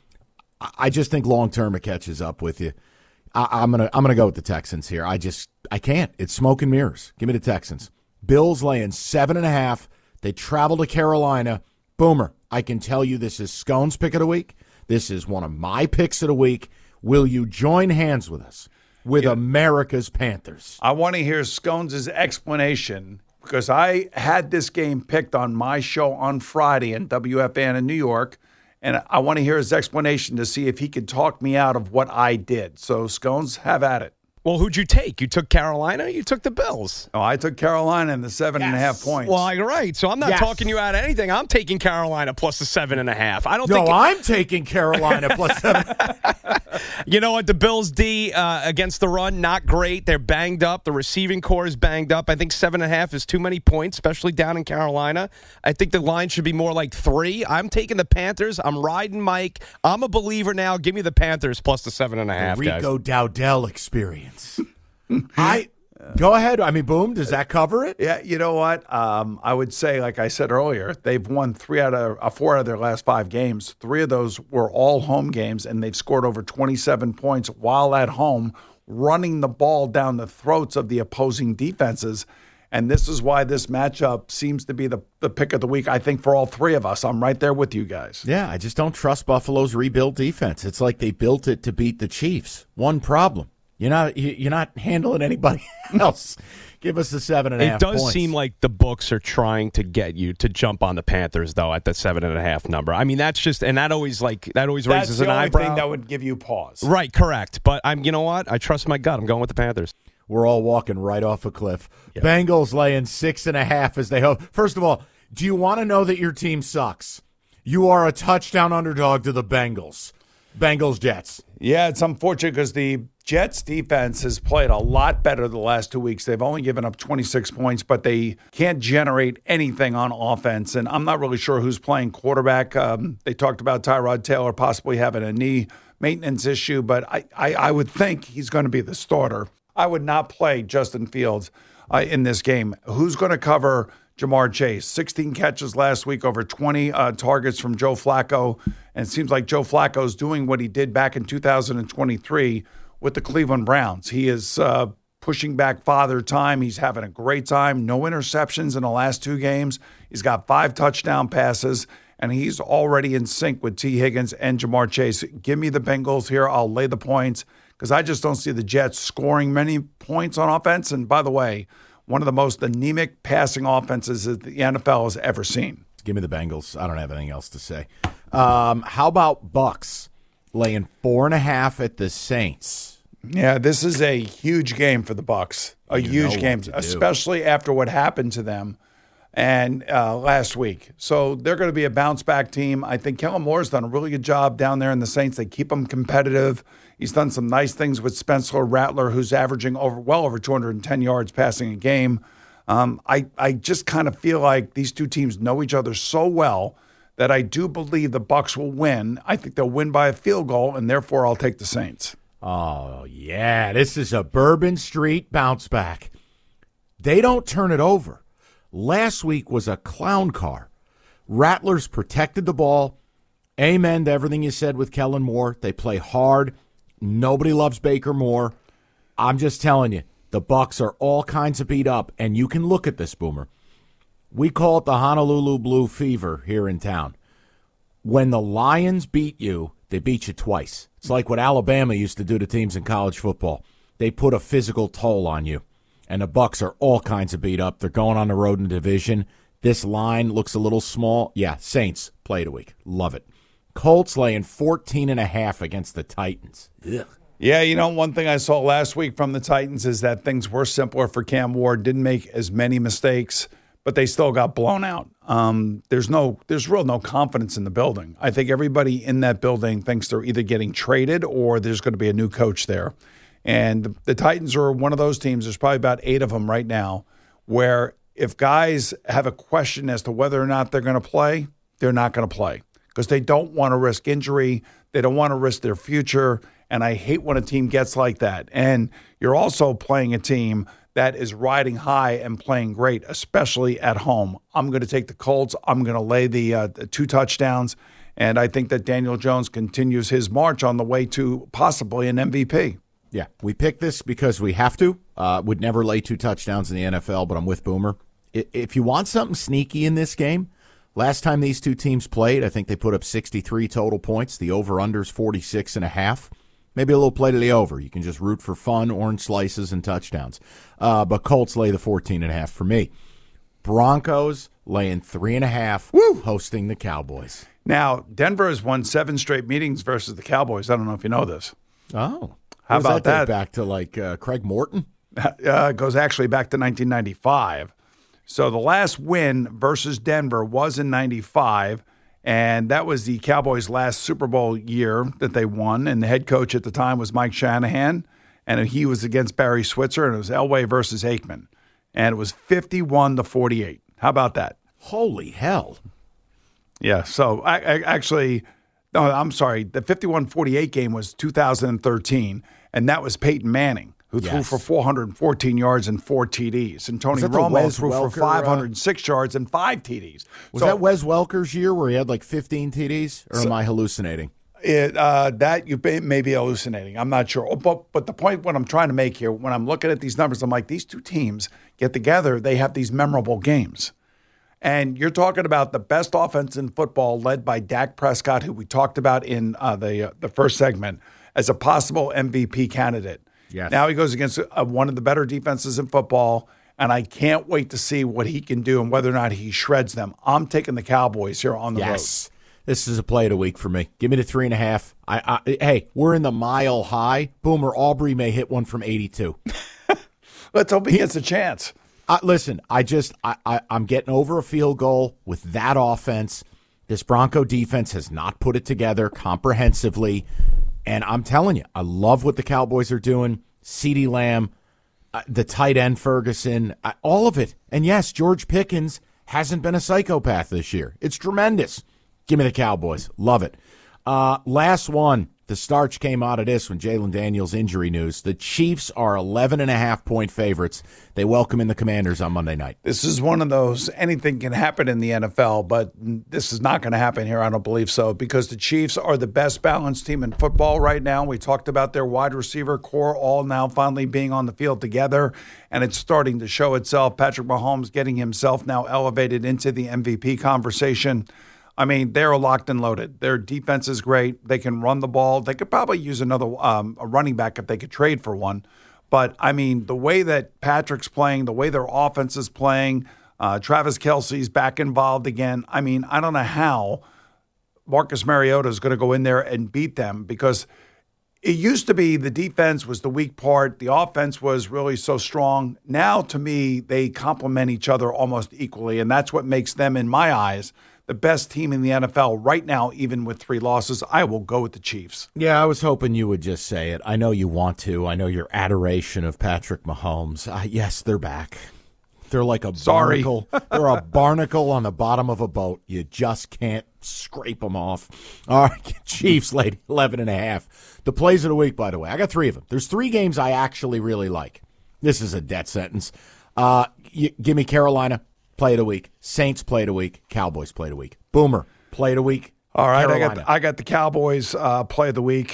I just think long-term it catches up with you. I, I'm going to I'm gonna go with the Texans here. I just, I can't. It's smoke and mirrors. Give me the Texans. Bills laying seven and a half. They travel to Carolina. Boomer, I can tell you this is Scone's pick of the week. This is one of my picks of the week. Will you join hands with us with yeah. America's Panthers? I want to hear Scones' explanation because I had this game picked on my show on Friday in W F A N in New York, and I want to hear his explanation to see if he could talk me out of what I did. So, Scones, have at it. Well, who'd you take? You took Carolina? You took the Bills. Oh, I took Carolina and the seven yes. and a half points. Well, you're right. So I'm not yes. talking you out of anything. I'm taking Carolina plus the seven and a half. I don't no, think. No, I'm taking Carolina plus seven. You know what? The Bills D uh, against the run, not great. They're banged up. The receiving core is banged up. I think seven and a half is too many points, especially down in Carolina. I think the line should be more like three. I'm taking the Panthers. I'm riding Mike. I'm a believer now. Give me the Panthers plus the seven and a half. The Rico guys. Dowdell experience. I go ahead. I mean, boom. Does that cover it? Yeah. You know what? Um, I would say, like I said earlier, they've won three out of uh, four out of their last five games. Three of those were all home games, and they've scored over twenty-seven points while at home, running the ball down the throats of the opposing defenses. And this is why this matchup seems to be the, the pick of the week, I think, for all three of us. I'm right there with you guys. Yeah, I just don't trust Buffalo's rebuilt defense. It's like they built it to beat the Chiefs. One problem. You're not you're not handling anybody else. Give us the seven and a half It does points. seem like the books are trying to get you to jump on the Panthers, though, at the seven and a half number. I mean, that's just, and that always like that always that's raises an eyebrow. That's the only thing that would give you pause. Right, correct. But I'm, you know what? I trust my gut. I'm going with the Panthers. We're all walking right off a cliff. Yep. Bengals laying six and a half as they hope. First of all, do you want to know that your team sucks? You are a touchdown underdog to the Bengals. Bengals Jets. Yeah, it's unfortunate because the Jets defense has played a lot better the last two weeks. They've only given up twenty-six points, but they can't generate anything on offense. And I'm not really sure who's playing quarterback. Um, they talked about Tyrod Taylor possibly having a knee maintenance issue, but I, I, I would think he's going to be the starter. I would not play Justin Fields uh, in this game. Who's going to cover Jamar Chase? sixteen catches last week, over twenty uh, targets from Joe Flacco. And it seems like Joe Flacco is doing what he did back in two thousand twenty-three with the Cleveland Browns. He is uh, pushing back father time. He's having a great time. No interceptions in the last two games. He's got five touchdown passes, and he's already in sync with T. Higgins and Jamar Chase. Give me the Bengals here. I'll lay the points because I just don't see the Jets scoring many points on offense. And by the way, one of the most anemic passing offenses that the N F L has ever seen. Give me the Bengals. I don't have anything else to say. Um, how about Bucks laying four and a half at the Saints? Yeah, this is a huge game for the Bucks. A you huge game, especially after what happened to them and uh, last week. So they're going to be a bounce-back team. I think Kellen Moore's done a really good job down there in the Saints. They keep them competitive. He's done some nice things with Spencer Rattler, who's averaging over well over two hundred ten yards passing a game. Um, I, I just kind of feel like these two teams know each other so well that I do believe the Bucks will win. I think they'll win by a field goal, and therefore I'll take the Saints. Oh, yeah. This is a Bourbon Street bounce back. They don't turn it over. Last week was a clown car. Rattlers protected the ball. Amen to everything you said with Kellen Moore. They play hard. Nobody loves Baker Moore. I'm just telling you, the Bucks are all kinds of beat up, and you can look at this, Boomer. We call it the Honolulu Blue Fever here in town. When the Lions beat you, they beat you twice. It's like what Alabama used to do to teams in college football. They put a physical toll on you. And the Bucks are all kinds of beat up. They're going on the road in the division. This line looks a little small. Yeah, Saints, play it a week. Love it. Colts laying fourteen and a half against the Titans. Ugh. Yeah, you know, one thing I saw last week from the Titans is that things were simpler for Cam Ward. Didn't make as many mistakes, but they still got blown out. Um, there's no, there's real no confidence in the building. I think everybody in that building thinks they're either getting traded or there's going to be a new coach there. And the, the Titans are one of those teams. There's probably about eight of them right now where if guys have a question as to whether or not they're going to play, they're not going to play because they don't want to risk injury. They don't want to risk their future. And I hate when a team gets like that. And you're also playing a team that is riding high and playing great, especially at home. I'm going to take the Colts. I'm going to lay the, uh, the two touchdowns. And I think that Daniel Jones continues his march on the way to possibly an M V P. Yeah, we picked this because we have to. Uh, would never lay two touchdowns in the N F L, but I'm with Boomer. If you want something sneaky in this game, last time these two teams played, I think they put up sixty-three total points. The over-under's forty-six and a half. Maybe a little play to the over. You can just root for fun, orange slices, and touchdowns. Uh, but Colts lay the fourteen and a half for me. Broncos laying three and a half, woo, hosting the Cowboys. Now, Denver has won seven straight meetings versus the Cowboys. I don't know if you know this. Oh. How What about that? that? Back to like uh, Craig Morton? Uh, it goes actually back to nineteen ninety-five. So the last win versus Denver was in ninety-five, and that was the Cowboys' last Super Bowl year that they won, and the head coach at the time was Mike Shanahan, and he was against Barry Switzer, and it was Elway versus Aikman, and it was fifty-one to forty-eight. How about that? Holy hell. Yeah, so I, I actually, no, I'm sorry, the fifty-one forty-eight game was two thousand thirteen, and that was Peyton Manning, who Yes. threw for four hundred fourteen yards and four T Ds. And Tony Was that the Romo Wes threw Welker, for five hundred six yards and five T Ds. Was So that Wes Welker's year where he had like fifteen T Ds? Or So- am I hallucinating? It, uh, that you may, may be hallucinating. I'm not sure. Oh, But, but the point what I'm trying to make here, when I'm looking at these numbers, I'm like, these two teams get together, they have these memorable games. And you're talking about the best offense in football led by Dak Prescott, who we talked about in uh, the uh, the first segment, as a possible M V P candidate. Yes. Now he goes against uh, one of the better defenses in football, and I can't wait to see what he can do and whether or not he shreds them. I'm taking the Cowboys here on the Yes. This is a play of the week for me. Give me the three and a half. I, I hey, we're in the mile high. Boomer Aubrey may hit one from eighty-two. road. Let's hope he gets a chance. Uh, listen, I just I, I I'm getting over a field goal with that offense. This Bronco defense has not put it together comprehensively, and I'm telling you, I love what the Cowboys are doing. CeeDee Lamb, uh, the tight end Ferguson, uh, all of it. And yes, George Pickens hasn't been a psychopath this year. It's tremendous. Give me the Cowboys. Love it. Uh, last one. The starch came out of this when Jalen Daniels injury news. The Chiefs are eleven and a half point favorites. They welcome in the Commanders on Monday night. This is one of those, anything can happen in the N F L, but this is not going to happen here. I don't believe so, because the Chiefs are the best balanced team in football right now. We talked about their wide receiver core all now finally being on the field together, and it's starting to show itself. Patrick Mahomes getting himself now elevated into the M V P conversation. I mean, they're locked and loaded. Their defense is great. They can run the ball. They could probably use another um, a running back if they could trade for one. But, I mean, the way that Patrick's playing, the way their offense is playing, uh, Travis Kelce's back involved again. I mean, I don't know how Marcus Mariota is going to go in there and beat them, because it used to be the defense was the weak part. The offense was really so strong. Now, to me, they complement each other almost equally, and that's what makes them, in my eyes, the best team in the N F L right now, even with three losses. I will go with the Chiefs. Yeah, I was hoping you would just say it. I know you want to. I know your adoration of Patrick Mahomes. Uh, yes, they're back. They're like a Sorry. barnacle. They're a barnacle on the bottom of a boat. You just can't scrape them off. All right, Chiefs laid eleven and a half. The plays of the week, by the way. I got three of them. There's three games I actually really like. This is a death sentence. Uh, you, give me Carolina. Play of the week. Saints play of the week. Cowboys play of the week. Boomer play of the week. All right, Carolina. I got the, I got the Cowboys uh, play of the week.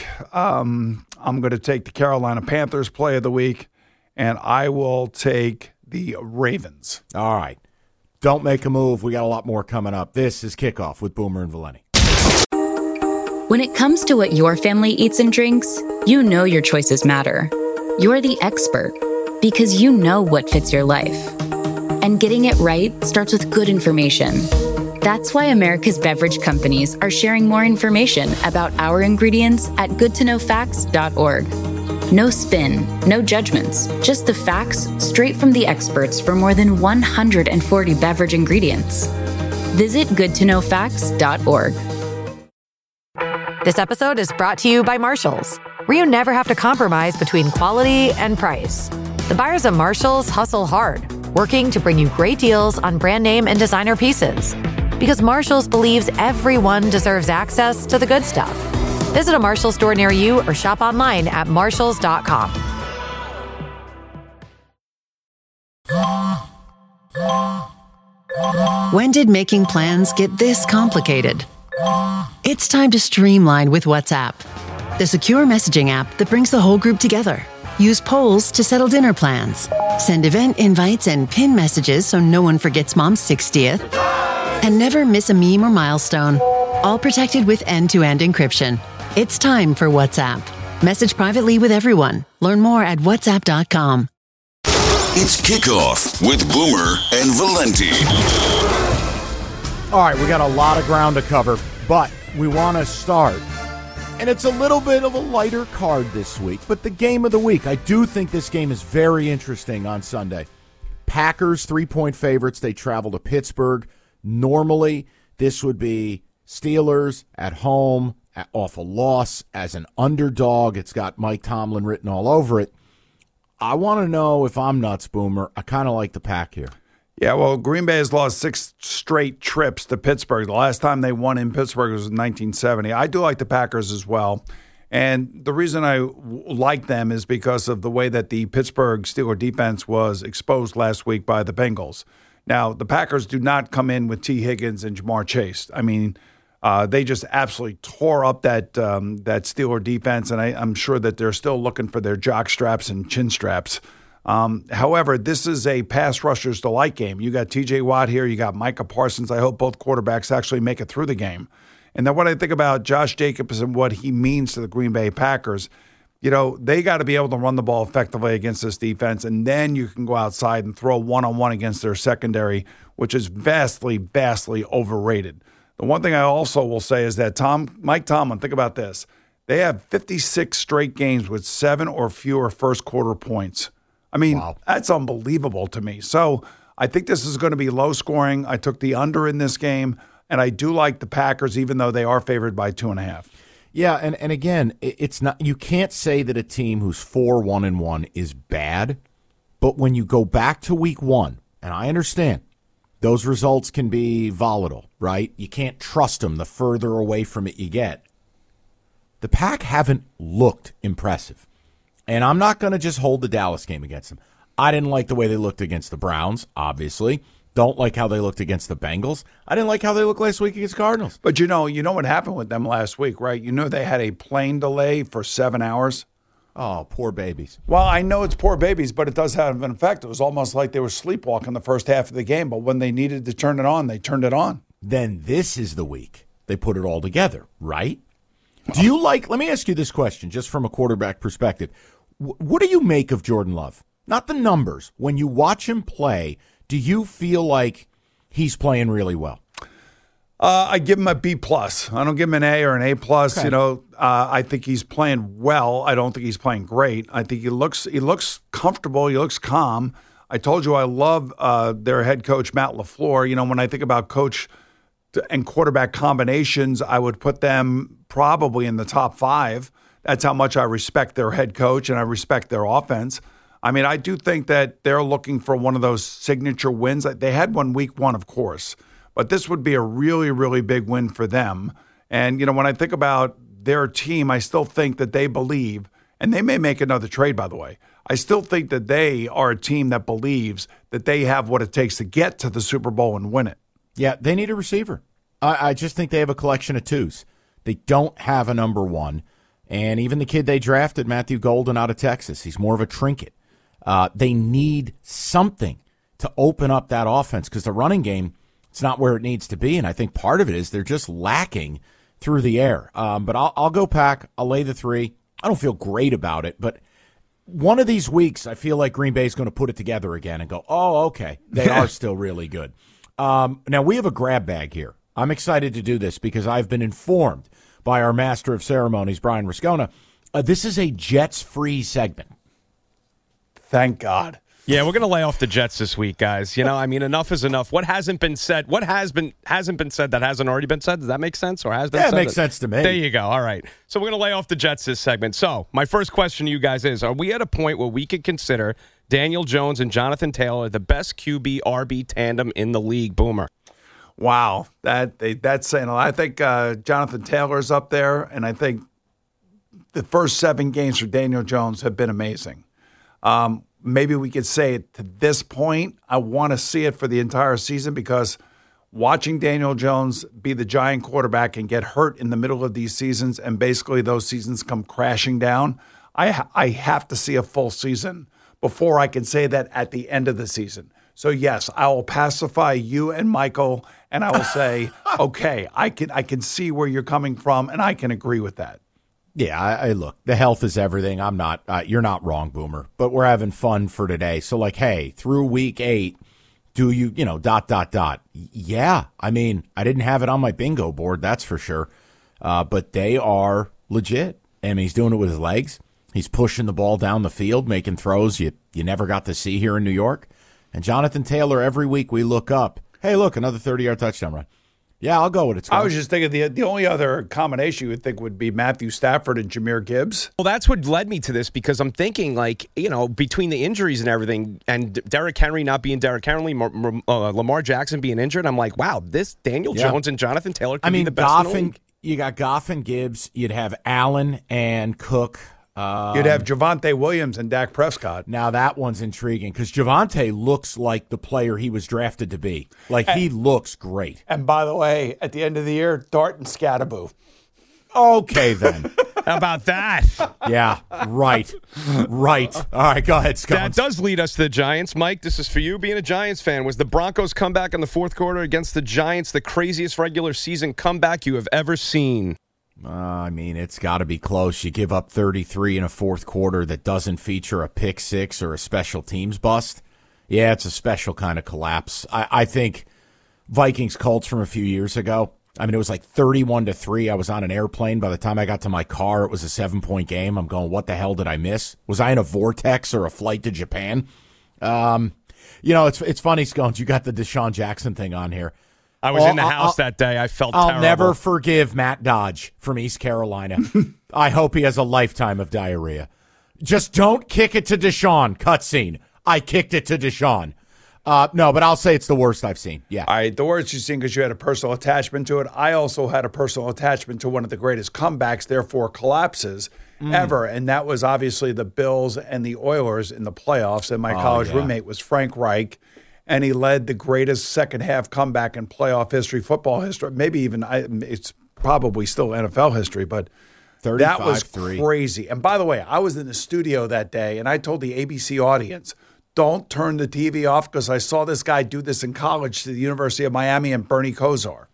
Um, I'm going to take the Carolina Panthers play of the week, and I will take the Ravens. All right. Don't make a move. We got a lot more coming up. This is Kickoff with Boomer and Valeni. When it comes to what your family eats and drinks, you know your choices matter. You're the expert because you know what fits your life. And getting it right starts with good information. That's why America's beverage companies are sharing more information about our ingredients at good to know facts dot org. No spin, no judgments, just the facts straight from the experts for more than one hundred forty beverage ingredients. Visit good to know facts dot org. This episode is brought to you by Marshalls, where you never have to compromise between quality and price. The buyers of Marshalls hustle hard, working to bring you great deals on brand name and designer pieces. Because Marshalls believes everyone deserves access to the good stuff. Visit a Marshalls store near you or shop online at marshalls dot com. When did making plans get this complicated? It's time to streamline with WhatsApp, the secure messaging app that brings the whole group together. Use polls to settle dinner plans. Send event invites and pin messages so no one forgets Mom's sixtieth. And never miss a meme or milestone. All protected with end-to-end encryption. It's time for WhatsApp. Message privately with everyone. Learn more at whatsapp dot com. It's Kickoff with Boomer and Valenti. All right, we got a lot of ground to cover, but we want to start. And it's a little bit of a lighter card this week, but the game of the week, I do think this game is very interesting on Sunday. Packers, three-point favorites. They travel to Pittsburgh. Normally, this would be Steelers at home, at, off a loss, as an underdog. It's got Mike Tomlin written all over it. I want to know if I'm nuts, Boomer. I kind of like the Pack here. Yeah, well, Green Bay has lost six straight trips to Pittsburgh. The last time they won in Pittsburgh was in nineteen seventy. I do like the Packers as well. And the reason I w- like them is because of the way that the Pittsburgh Steelers defense was exposed last week by the Bengals. Now, the Packers do not come in with T. Higgins and Jamar Chase. I mean, uh, they just absolutely tore up that um, that Steelers defense, and I, I'm sure that they're still looking for their jock straps and chin straps. Um, however, this is a pass rusher's delight game. You got T J Watt here. You got Micah Parsons. I hope both quarterbacks actually make it through the game. And then what I think about Josh Jacobs and what he means to the Green Bay Packers, you know, they got to be able to run the ball effectively against this defense, and then you can go outside and throw one-on-one against their secondary, which is vastly, vastly overrated. The one thing I also will say is that Tom, Mike Tomlin, think about this. They have fifty-six straight games with seven or fewer first-quarter points. I mean, wow. That's unbelievable to me. So I think this is going to be low scoring. I took the under in this game, and I do like the Packers, even though they are favored by two and a half. Yeah, and, and again, it's not. You can't say that a team who's four one and one is bad, but when you go back to week one, and I understand those results can be volatile, right? You can't trust them the further away from it you get. The Pack haven't looked impressive. And I'm not going to just hold the Dallas game against them. I didn't like the way they looked against the Browns, obviously. Don't like how they looked against the Bengals. I didn't like how they looked last week against Cardinals. But you know, you know what happened with them last week, right? You know they had a plane delay for seven hours. Oh, poor babies. Well, I know it's poor babies, but it does have an effect. It was almost like they were sleepwalking the first half of the game, but when they needed to turn it on, they turned it on. Then this is the week they put it all together, right? Do you like, let me ask you this question, just from a quarterback perspective. What do you make of Jordan Love? Not the numbers. When you watch him play, do you feel like he's playing really well? Uh, I give him a B plus. I don't give him an A or an A plus. Okay. You know, uh, I think he's playing well. I don't think he's playing great. I think he looks he looks comfortable. He looks calm. I told you I love uh, their head coach Matt LaFleur. You know, when I think about coach and quarterback combinations, I would put them probably in the top five. That's how much I respect their head coach and I respect their offense. I mean, I do think that they're looking for one of those signature wins. They had one week one, of course, but this would be a really, really big win for them. And, you know, when I think about their team, I still think that they believe, and they may make another trade, by the way. I still think that they are a team that believes that they have what it takes to get to the Super Bowl and win it. Yeah, they need a receiver. I, I just think they have a collection of twos. They don't have a number one. And even the kid they drafted, Matthew Golden out of Texas, he's more of a trinket. Uh, they need something to open up that offense because the running game, it's not where it needs to be. And I think part of it is they're just lacking through the air. Um, but I'll, I'll go Pack. I'll lay the three. I don't feel great about it, but one of these weeks, I feel like Green Bay is going to put it together again and go, oh, okay, they are still really good. Um, now, we have a grab bag here. I'm excited to do this because I've been informed by our master of ceremonies, Brian Rascona. Uh, this is a Jets-free segment. Thank God. Yeah, we're going to lay off the Jets this week, guys. You know, I mean, enough is enough. What hasn't been said? What has been hasn't been said that hasn't already been said? Does that make sense, or has been yeah, said? It makes sense to me. There you go. All right. So we're going to lay off the Jets this segment. So my first question to you guys is: are we at a point where we could consider Daniel Jones and Jonathan Taylor the best Q B R B tandem in the league? Boomer. Wow, that that's saying a lot. I think uh, Jonathan Taylor's up there, and I think the first seven games for Daniel Jones have been amazing. Um, maybe we could say it to this point. I want to see it for the entire season because watching Daniel Jones be the giant quarterback and get hurt in the middle of these seasons and basically those seasons come crashing down, I ha- I have to see a full season before I can say that at the end of the season. So, yes, I will pacify you and Michael, and I will say, okay, I can I can see where you're coming from, and I can agree with that. Yeah, I, I look, the health is everything. I'm not, uh, you're not wrong, Boomer, but we're having fun for today. So like, hey, through week eight, do you, you know, dot, dot, dot. Yeah. I mean, I didn't have it on my bingo board. That's for sure. Uh, but they are legit. I mean, he's doing it with his legs. He's pushing the ball down the field, making throws you, you never got to see here in New York. And Jonathan Taylor, every week we look up, hey, look, another thirty-yard touchdown run. Yeah, I'll go with it. I was just thinking the the only other combination you would think would be Matthew Stafford and Jahmyr Gibbs. Well, that's what led me to this because I'm thinking, like, you know, between the injuries and everything and Derrick Henry not being Derrick Henry, uh, Lamar Jackson being injured, I'm like, wow, this Daniel yeah. Jones and Jonathan Taylor could I mean, be the best Goff in the and, league. You got Goff and Gibbs. You'd have Allen and Cook. Um, You'd have Javonte Williams and Dak Prescott. Now that one's intriguing because Javonte looks like the player he was drafted to be. Like and, he looks great. And by the way, at the end of the year, Dart and Scatterboo. Okay, then. How about that? Yeah, right. Right. All right, go ahead, Scott. That does lead us to the Giants. Mike, this is for you. Being a Giants fan, was the Broncos comeback in the fourth quarter against the Giants the craziest regular season comeback you have ever seen? Uh, I mean, it's got to be close. You give up thirty-three in a fourth quarter that doesn't feature a pick six or a special teams bust. Yeah, it's a special kind of collapse. I, I think Vikings-Colts from a few years ago, I mean, it was like thirty-one to three. I was on an airplane. By the time I got to my car, it was a seven-point game. I'm going, what the hell did I miss? Was I in a vortex or a flight to Japan? Um, you know, it's it's funny, Scones, you got the Deshaun Jackson thing on here. I was oh, in the I'll, house I'll, that day. I felt I'll terrible. never forgive Matt Dodge from East Carolina. I hope he has a lifetime of diarrhea. Just don't kick it to Deshaun. Cutscene. I kicked it to Deshaun. Uh, no, but I'll say it's the worst I've seen. Yeah. All right, the worst you've seen because you had a personal attachment to it. I also had a personal attachment to one of the greatest comebacks, therefore collapses, mm. ever, and that was obviously the Bills and the Oilers in the playoffs, and my oh, college yeah. roommate was Frank Reich, and he led the greatest second-half comeback in playoff history, football history, maybe even it's probably still N F L history, but that was crazy. And by the way, I was in the studio that day, and I told the A B C audience, don't turn the T V off because I saw this guy do this in college to the University of Miami and Bernie Kosar.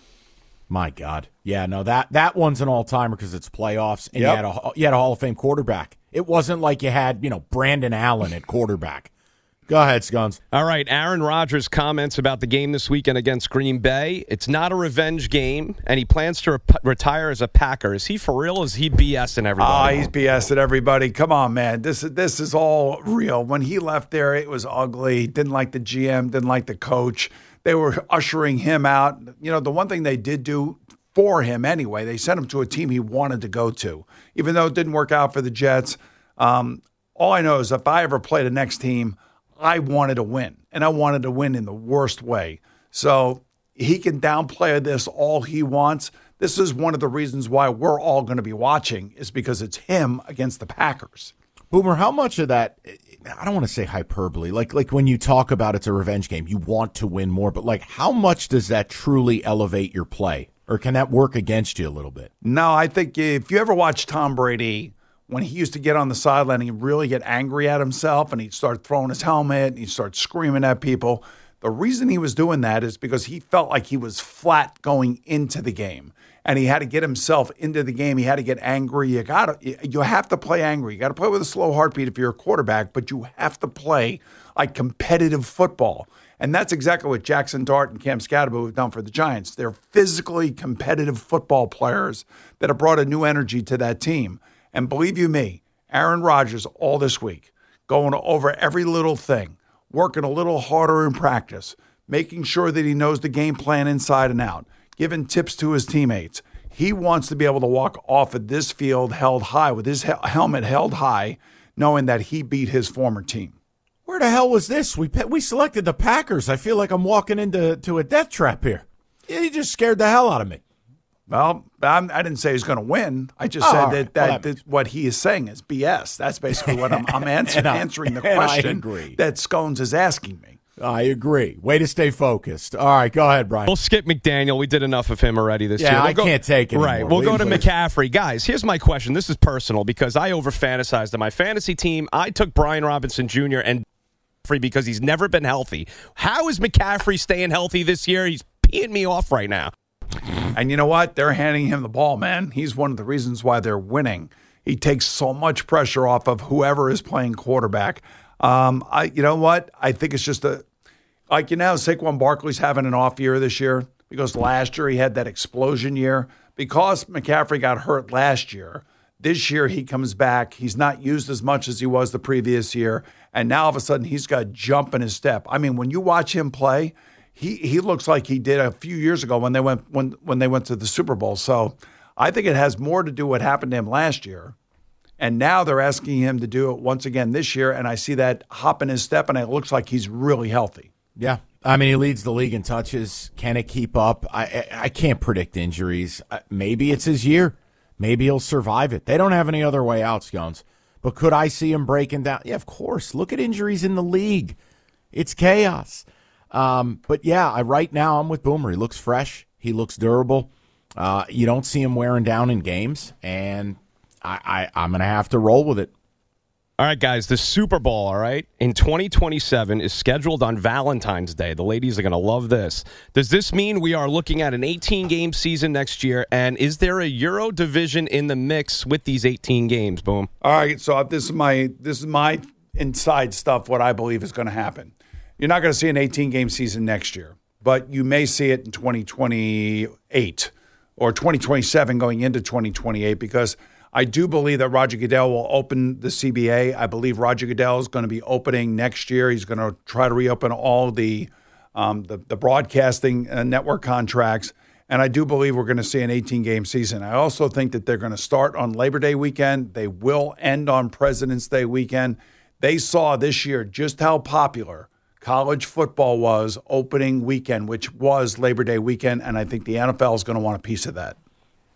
My God. Yeah, no, that, that one's an all-timer because it's playoffs, and yep. you, had a, you had a Hall of Fame quarterback. It wasn't like you had, you know, Brandon Allen at quarterback. Go ahead, Scones. All right, Aaron Rodgers comments about the game this weekend against Green Bay. It's not a revenge game, and he plans to re- retire as a Packer. Is he for real, or is he BSing everybody? Ah, he's BSing everybody. Come on, man. This is, this is all real. When he left there, it was ugly. Didn't like the G M, didn't like the coach. They were ushering him out. You know, the one thing they did do for him anyway, they sent him to a team he wanted to go to, even though it didn't work out for the Jets. Um, all I know is if I ever play the next team, I wanted to win, and I wanted to win in the worst way. So he can downplay this all he wants. This is one of the reasons why we're all going to be watching is because it's him against the Packers. Boomer, how much of that, I don't want to say hyperbole, like like when you talk about it's a revenge game, you want to win more, but like how much does that truly elevate your play? Or can that work against you a little bit? No, I think if you ever watch Tom Brady, when he used to get on the sideline and he'd really get angry at himself and he'd start throwing his helmet and he'd start screaming at people, the reason he was doing that is because he felt like he was flat going into the game. and he had to get himself into the game. He had to get angry. You got to, you have to play angry. You got to play with a slow heartbeat if you're a quarterback, but you have to play like competitive football. And that's exactly what Jackson Dart and Cam Scatterbo have done for the Giants. They're physically competitive football players that have brought a new energy to that team. And believe you me, Aaron Rodgers all this week, going over every little thing, working a little harder in practice, making sure that he knows the game plan inside and out, giving tips to his teammates. He wants to be able to walk off of this field held high, with his he- helmet held high, knowing that he beat his former team. Where the hell was this? We we selected the Packers. I feel like I'm walking into to a death trap here. You just scared the hell out of me. Well, I'm, I didn't say he's going to win. I just Oh, said all that, right. that, Well, that that what he is saying is B S. That's basically what I'm, I'm answer, And I- answering the and I question agree. that Scones is asking me. I agree. Way to stay focused. All right, go ahead, Brian. We'll skip McDaniel. We did enough of him already this Yeah, year. We'll I go- can't take it Right. anymore. We'll go Leave to it. McCaffrey. Guys, here's my question. This is personal because I over-fantasized on my fantasy team. I took Brian Robinson Junior and McCaffrey because he's never been healthy. How is McCaffrey staying healthy this year? He's peeing me off right now. And you know what? They're handing him the ball, man. He's one of the reasons why they're winning. He takes so much pressure off of whoever is playing quarterback. Um, I, you know what? I think it's just a, like, you know, Saquon Barkley's having an off year this year because last year he had that explosion year. Because McCaffrey got hurt last year, this year he comes back. He's not used as much as he was the previous year. And now all of a sudden he's got jump in his step. I mean, when you watch him play, He he looks like he did a few years ago when they went when when they went to the Super Bowl. So I think it has more to do with what happened to him last year, and now they're asking him to do it once again this year. And I see that hop in his step, and it looks like he's really healthy. Yeah, I mean, he leads the league in touches. Can it keep up? I I, I can't predict injuries. Uh, Maybe it's his year. Maybe he'll survive it. They don't have any other way out, Scones. But could I see him breaking down? Yeah, of course. Look at injuries in the league. It's chaos. Um, but yeah, I, right now I'm with Boomer. He looks fresh. He looks durable. Uh, you don't see him wearing down in games, and I, I, I'm going to have to roll with it. All right, guys, the Super Bowl, all right, in twenty twenty-seven is scheduled on Valentine's Day. The ladies are going to love this. Does this mean we are looking at an eighteen-game season next year, and is there a Euro division in the mix with these eighteen games? Boom. All right, so this is my this is my inside stuff. What I believe is going to happen. You're not going to see an eighteen-game season next year, but you may see it in twenty twenty-eight or twenty twenty-seven going into twenty twenty-eight because I do believe that Roger Goodell will open the C B A. I believe Roger Goodell is going to be opening next year. He's going to try to reopen all the um, the, the broadcasting uh, network contracts, and I do believe we're going to see an eighteen-game season. I also think that they're going to start on Labor Day weekend. They will end on President's Day weekend. They saw this year just how popular college football was opening weekend, which was Labor Day weekend, and I think the N F L is going to want a piece of that.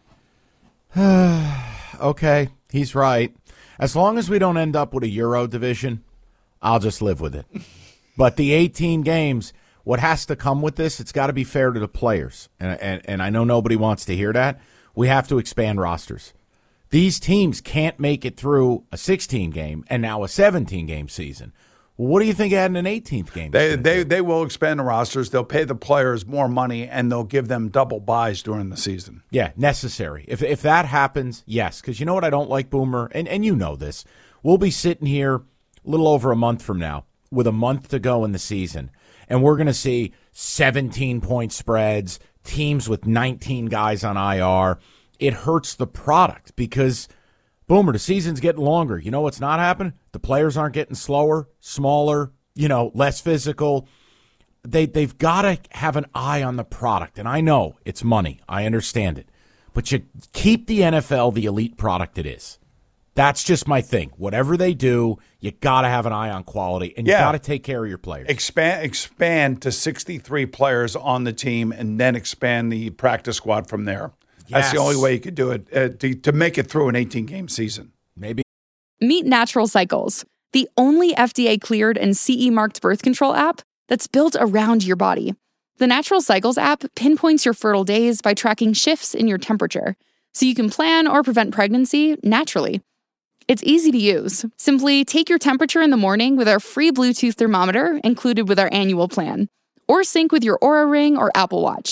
Okay, he's right. As long as we don't end up with a Euro division, I'll just live with it. But the eighteen games, what has to come with this, it's got to be fair to the players. And, and, and I know nobody wants to hear that. We have to expand rosters. These teams can't make it through a sixteen-game and now a seventeen-game season. Well, what do you think adding an eighteenth game? They they they will expand the rosters. They'll pay the players more money, and they'll give them double buys during the season. Yeah, necessary. If if that happens, yes. Because you know what I don't like, Boomer, and, and you know this. We'll be sitting here a little over a month from now with a month to go in the season, and we're going to see seventeen-point spreads, teams with nineteen guys on I R. It hurts the product because – Boomer, the season's getting longer. You know what's not happening? The players aren't getting slower, smaller, you know, less physical. They, they've got to have an eye on the product. And I know it's money. I understand it. But you keep the N F L the elite product it is. That's just my thing. Whatever they do, you got to have an eye on quality, and you Yeah. got to take care of your players. Expand expand to sixty-three players on the team, and then expand the practice squad from there. That's the Yes. only way you could do it uh, to, to make it through an eighteen-game season. Maybe. Meet Natural Cycles, the only F D A-cleared and C E-marked birth control app that's built around your body. The Natural Cycles app pinpoints your fertile days by tracking shifts in your temperature, so you can plan or prevent pregnancy naturally. It's easy to use. Simply take your temperature in the morning with our free Bluetooth thermometer included with our annual plan, or sync with your Oura Ring or Apple Watch.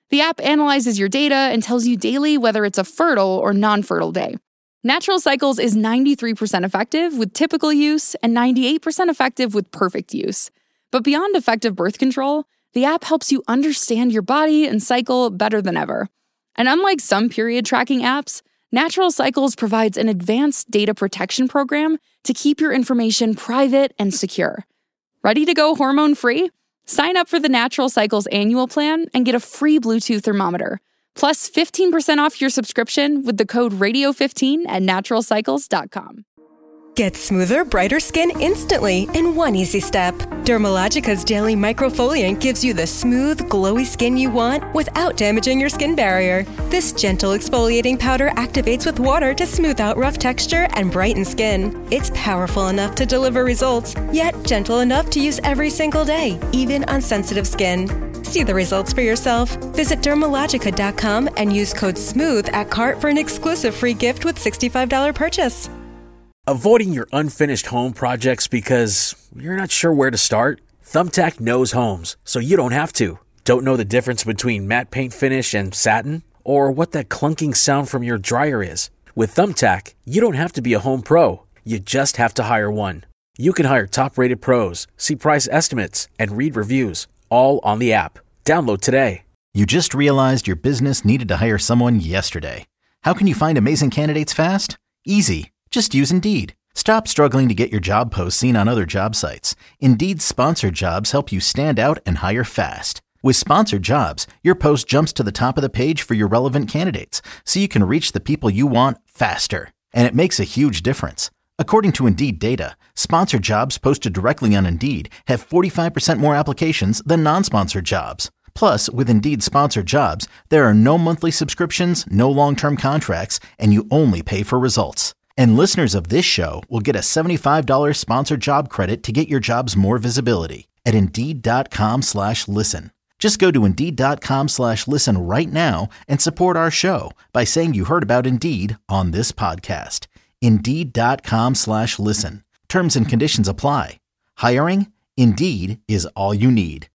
The app analyzes your data and tells you daily whether it's a fertile or non-fertile day. Natural Cycles is ninety-three percent effective with typical use and ninety-eight percent effective with perfect use. But beyond effective birth control, the app helps you understand your body and cycle better than ever. And unlike some period tracking apps, Natural Cycles provides an advanced data protection program to keep your information private and secure. Ready to go hormone-free? Sign up for the Natural Cycles annual plan and get a free Bluetooth thermometer, plus fifteen percent off your subscription with the code radio fifteen at natural cycles dot com. Get smoother, brighter skin instantly in one easy step. Dermalogica's Daily Microfoliant gives you the smooth, glowy skin you want without damaging your skin barrier. This gentle exfoliating powder activates with water to smooth out rough texture and brighten skin. It's powerful enough to deliver results, yet gentle enough to use every single day, even on sensitive skin. See the results for yourself. Visit dermalogica dot com and use code SMOOTH at cart for an exclusive free gift with sixty-five dollars purchase. Avoiding your unfinished home projects because you're not sure where to start? Thumbtack knows homes, so you don't have to. Don't know the difference between matte paint finish and satin? Or what that clunking sound from your dryer is? With Thumbtack, you don't have to be a home pro. You just have to hire one. You can hire top-rated pros, see price estimates, and read reviews, all on the app. Download today. You just realized your business needed to hire someone yesterday. How can you find amazing candidates fast? Easy. Just use Indeed. Stop struggling to get your job posts seen on other job sites. Indeed's sponsored jobs help you stand out and hire fast. With sponsored jobs, your post jumps to the top of the page for your relevant candidates, so you can reach the people you want faster. And it makes a huge difference. According to Indeed data, sponsored jobs posted directly on Indeed have forty-five percent more applications than non-sponsored jobs. Plus, with Indeed sponsored jobs, there are no monthly subscriptions, no long-term contracts, and you only pay for results. And listeners of this show will get a seventy-five dollars sponsored job credit to get your jobs more visibility at Indeed.com slash listen. Just go to Indeed.com slash listen right now and support our show by saying you heard about Indeed on this podcast. Indeed.com slash listen. Terms and conditions apply. Hiring? Indeed is all you need.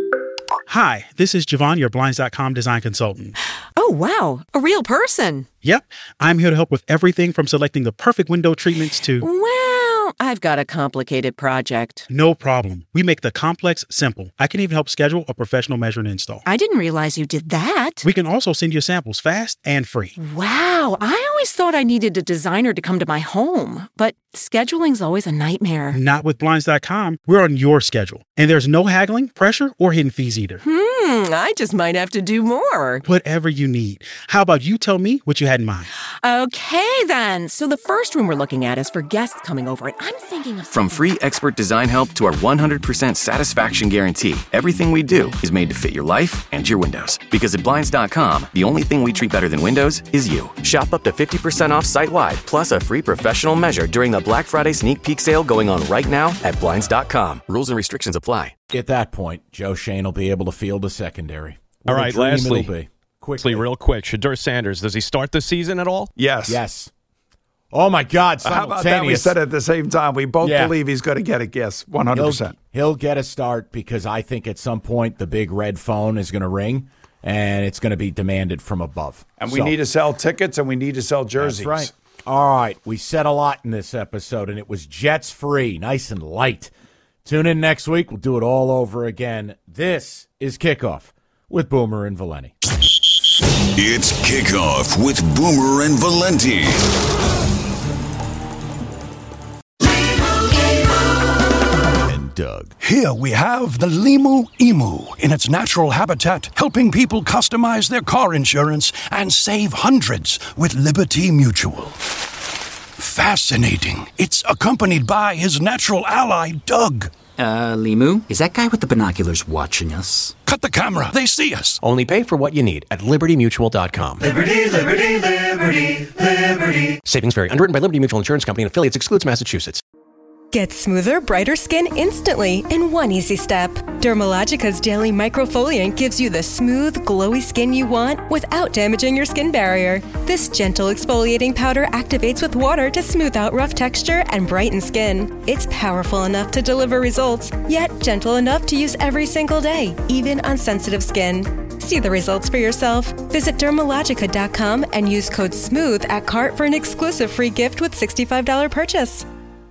Hi, this is Javon, your Blinds dot com design consultant. Oh, wow. A real person. Yep. I'm here to help with everything from selecting the perfect window treatments to... Well, I've got a complicated project. No problem. We make the complex simple. I can even help schedule a professional measure and install. I didn't realize you did that. We can also send you samples fast and free. Wow. I always thought I needed a designer to come to my home, but scheduling's always a nightmare. Not with Blinds dot com. We're on your schedule. And there's no haggling, pressure, or hidden fees either. Hmm, I just might have to do more. Whatever you need. How about you tell me what you had in mind? Okay, then. So the first room we're looking at is for guests coming over, and I'm thinking of... From free expert design help to our one hundred percent satisfaction guarantee, everything we do is made to fit your life and your windows. Because at Blinds dot com, the only thing we treat better than windows is you. Shop up to fifty percent off site-wide, plus a free professional measure during the Black Friday sneak peek sale going on right now at Blinds dot com. Rules and restrictions apply. At that point, Joe Shane will be able to field a secondary. All right, lastly, be. quickly, real quick, Shedeur Sanders, does he start the season at all? Yes. Yes. Oh, my God, How about that? We said it at the same time. We both Yeah. believe he's going to get it. Yes, one hundred percent. He'll, he'll get a start because I think at some point the big red phone is going to ring, and it's going to be demanded from above. And we So- need to sell tickets, and we need to sell jerseys. That's right. All right, we said a lot in this episode, and it was Jets free, nice and light. Tune in next week. We'll do it all over again. This is Kickoff with Boomer and Valenti. It's Kickoff with Boomer and Valenti. And Doug. Here we have the Limu Emu in its natural habitat, helping people customize their car insurance and save hundreds with Liberty Mutual. Fascinating. It's accompanied by his natural ally, Doug. Uh, Limu, is that guy with the binoculars watching us? Cut the camera. They see us. Only pay for what you need at Liberty Mutual dot com. Liberty, liberty, liberty, liberty. Savings vary. Underwritten by Liberty Mutual Insurance Company and affiliates. Excludes Massachusetts. Get smoother, brighter skin instantly in one easy step. Dermalogica's Daily Microfoliant gives you the smooth, glowy skin you want without damaging your skin barrier. This gentle exfoliating powder activates with water to smooth out rough texture and brighten skin. It's powerful enough to deliver results, yet gentle enough to use every single day, even on sensitive skin. See the results for yourself. Visit Dermalogica dot com and use code SMOOTH at cart for an exclusive free gift with sixty-five dollars purchase.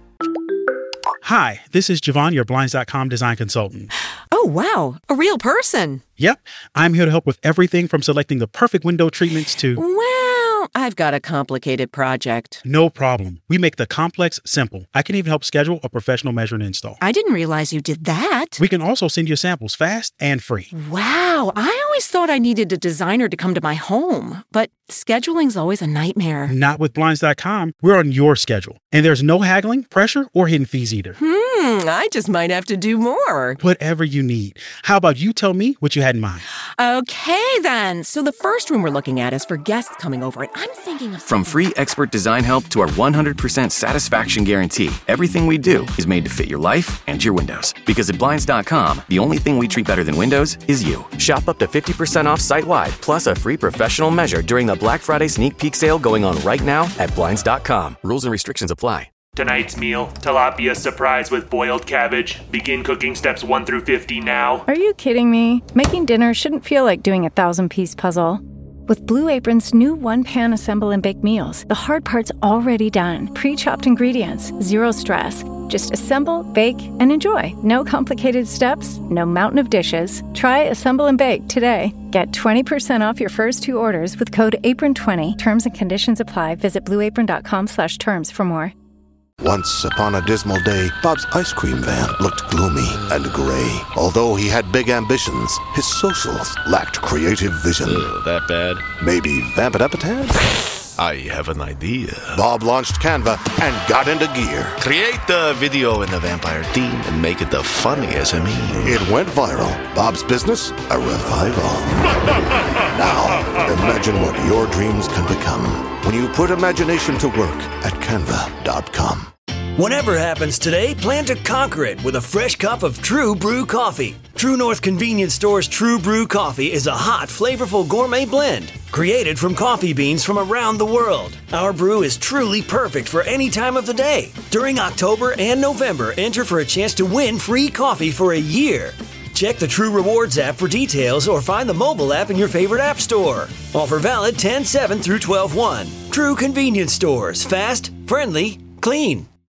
Hi, this is Javon, your Blinds dot com design consultant. Oh, wow. A real person. Yep. I'm here to help with everything from selecting the perfect window treatments to... Well, I've got a complicated project. No problem. We make the complex simple. I can even help schedule a professional measure and install. I didn't realize you did that. We can also send you samples fast and free. Wow. I always thought I needed a designer to come to my home, but scheduling's always a nightmare. Not with Blinds dot com. We're on your schedule. And there's no haggling, pressure, or hidden fees either. Hmm, I just might have to do more. Whatever you need. How about you tell me what you had in mind? Okay, then. So the first room we're looking at is for guests coming over, and I'm thinking of... From free expert design help to our one hundred percent satisfaction guarantee, everything we do is made to fit your life and your windows. Because at Blinds dot com, the only thing we treat better than windows is you. Shop up to fifty percent off site-wide, plus a free professional measure during the Black Friday sneak peek sale going on right now at Blinds dot com. Rules and restrictions apply. Tonight's meal, tilapia surprise with boiled cabbage. Begin cooking steps one through fifty now. Are you kidding me? Making dinner shouldn't feel like doing a thousand-piece puzzle. With Blue Apron's new one-pan assemble and bake meals, the hard part's already done. Pre-chopped ingredients, zero stress. Just assemble, bake, and enjoy. No complicated steps, no mountain of dishes. Try Assemble and Bake today. Get twenty percent off your first two orders with code apron twenty. Terms and conditions apply. Visit blue apron dot com slash terms for more. Once upon a dismal day, Bob's ice cream van looked gloomy and gray. Although he had big ambitions, his socials lacked creative vision. Uh, that bad? Maybe vamp it up a tad? I have an idea. Bob launched Canva and got into gear. Create the video in the vampire theme and make it the funniest of me. It went viral. Bob's business, a revival. Now, imagine what your dreams can become when you put imagination to work at canva dot com. Whatever happens today, plan to conquer it with a fresh cup of True Brew coffee. True North Convenience Store's True Brew coffee is a hot, flavorful gourmet blend created from coffee beans from around the world. Our brew is truly perfect for any time of the day. During October and November, enter for a chance to win free coffee for a year. Check the True Rewards app for details or find the mobile app in your favorite app store. Offer valid ten seven through twelve one. True Convenience Stores. Fast, friendly, clean.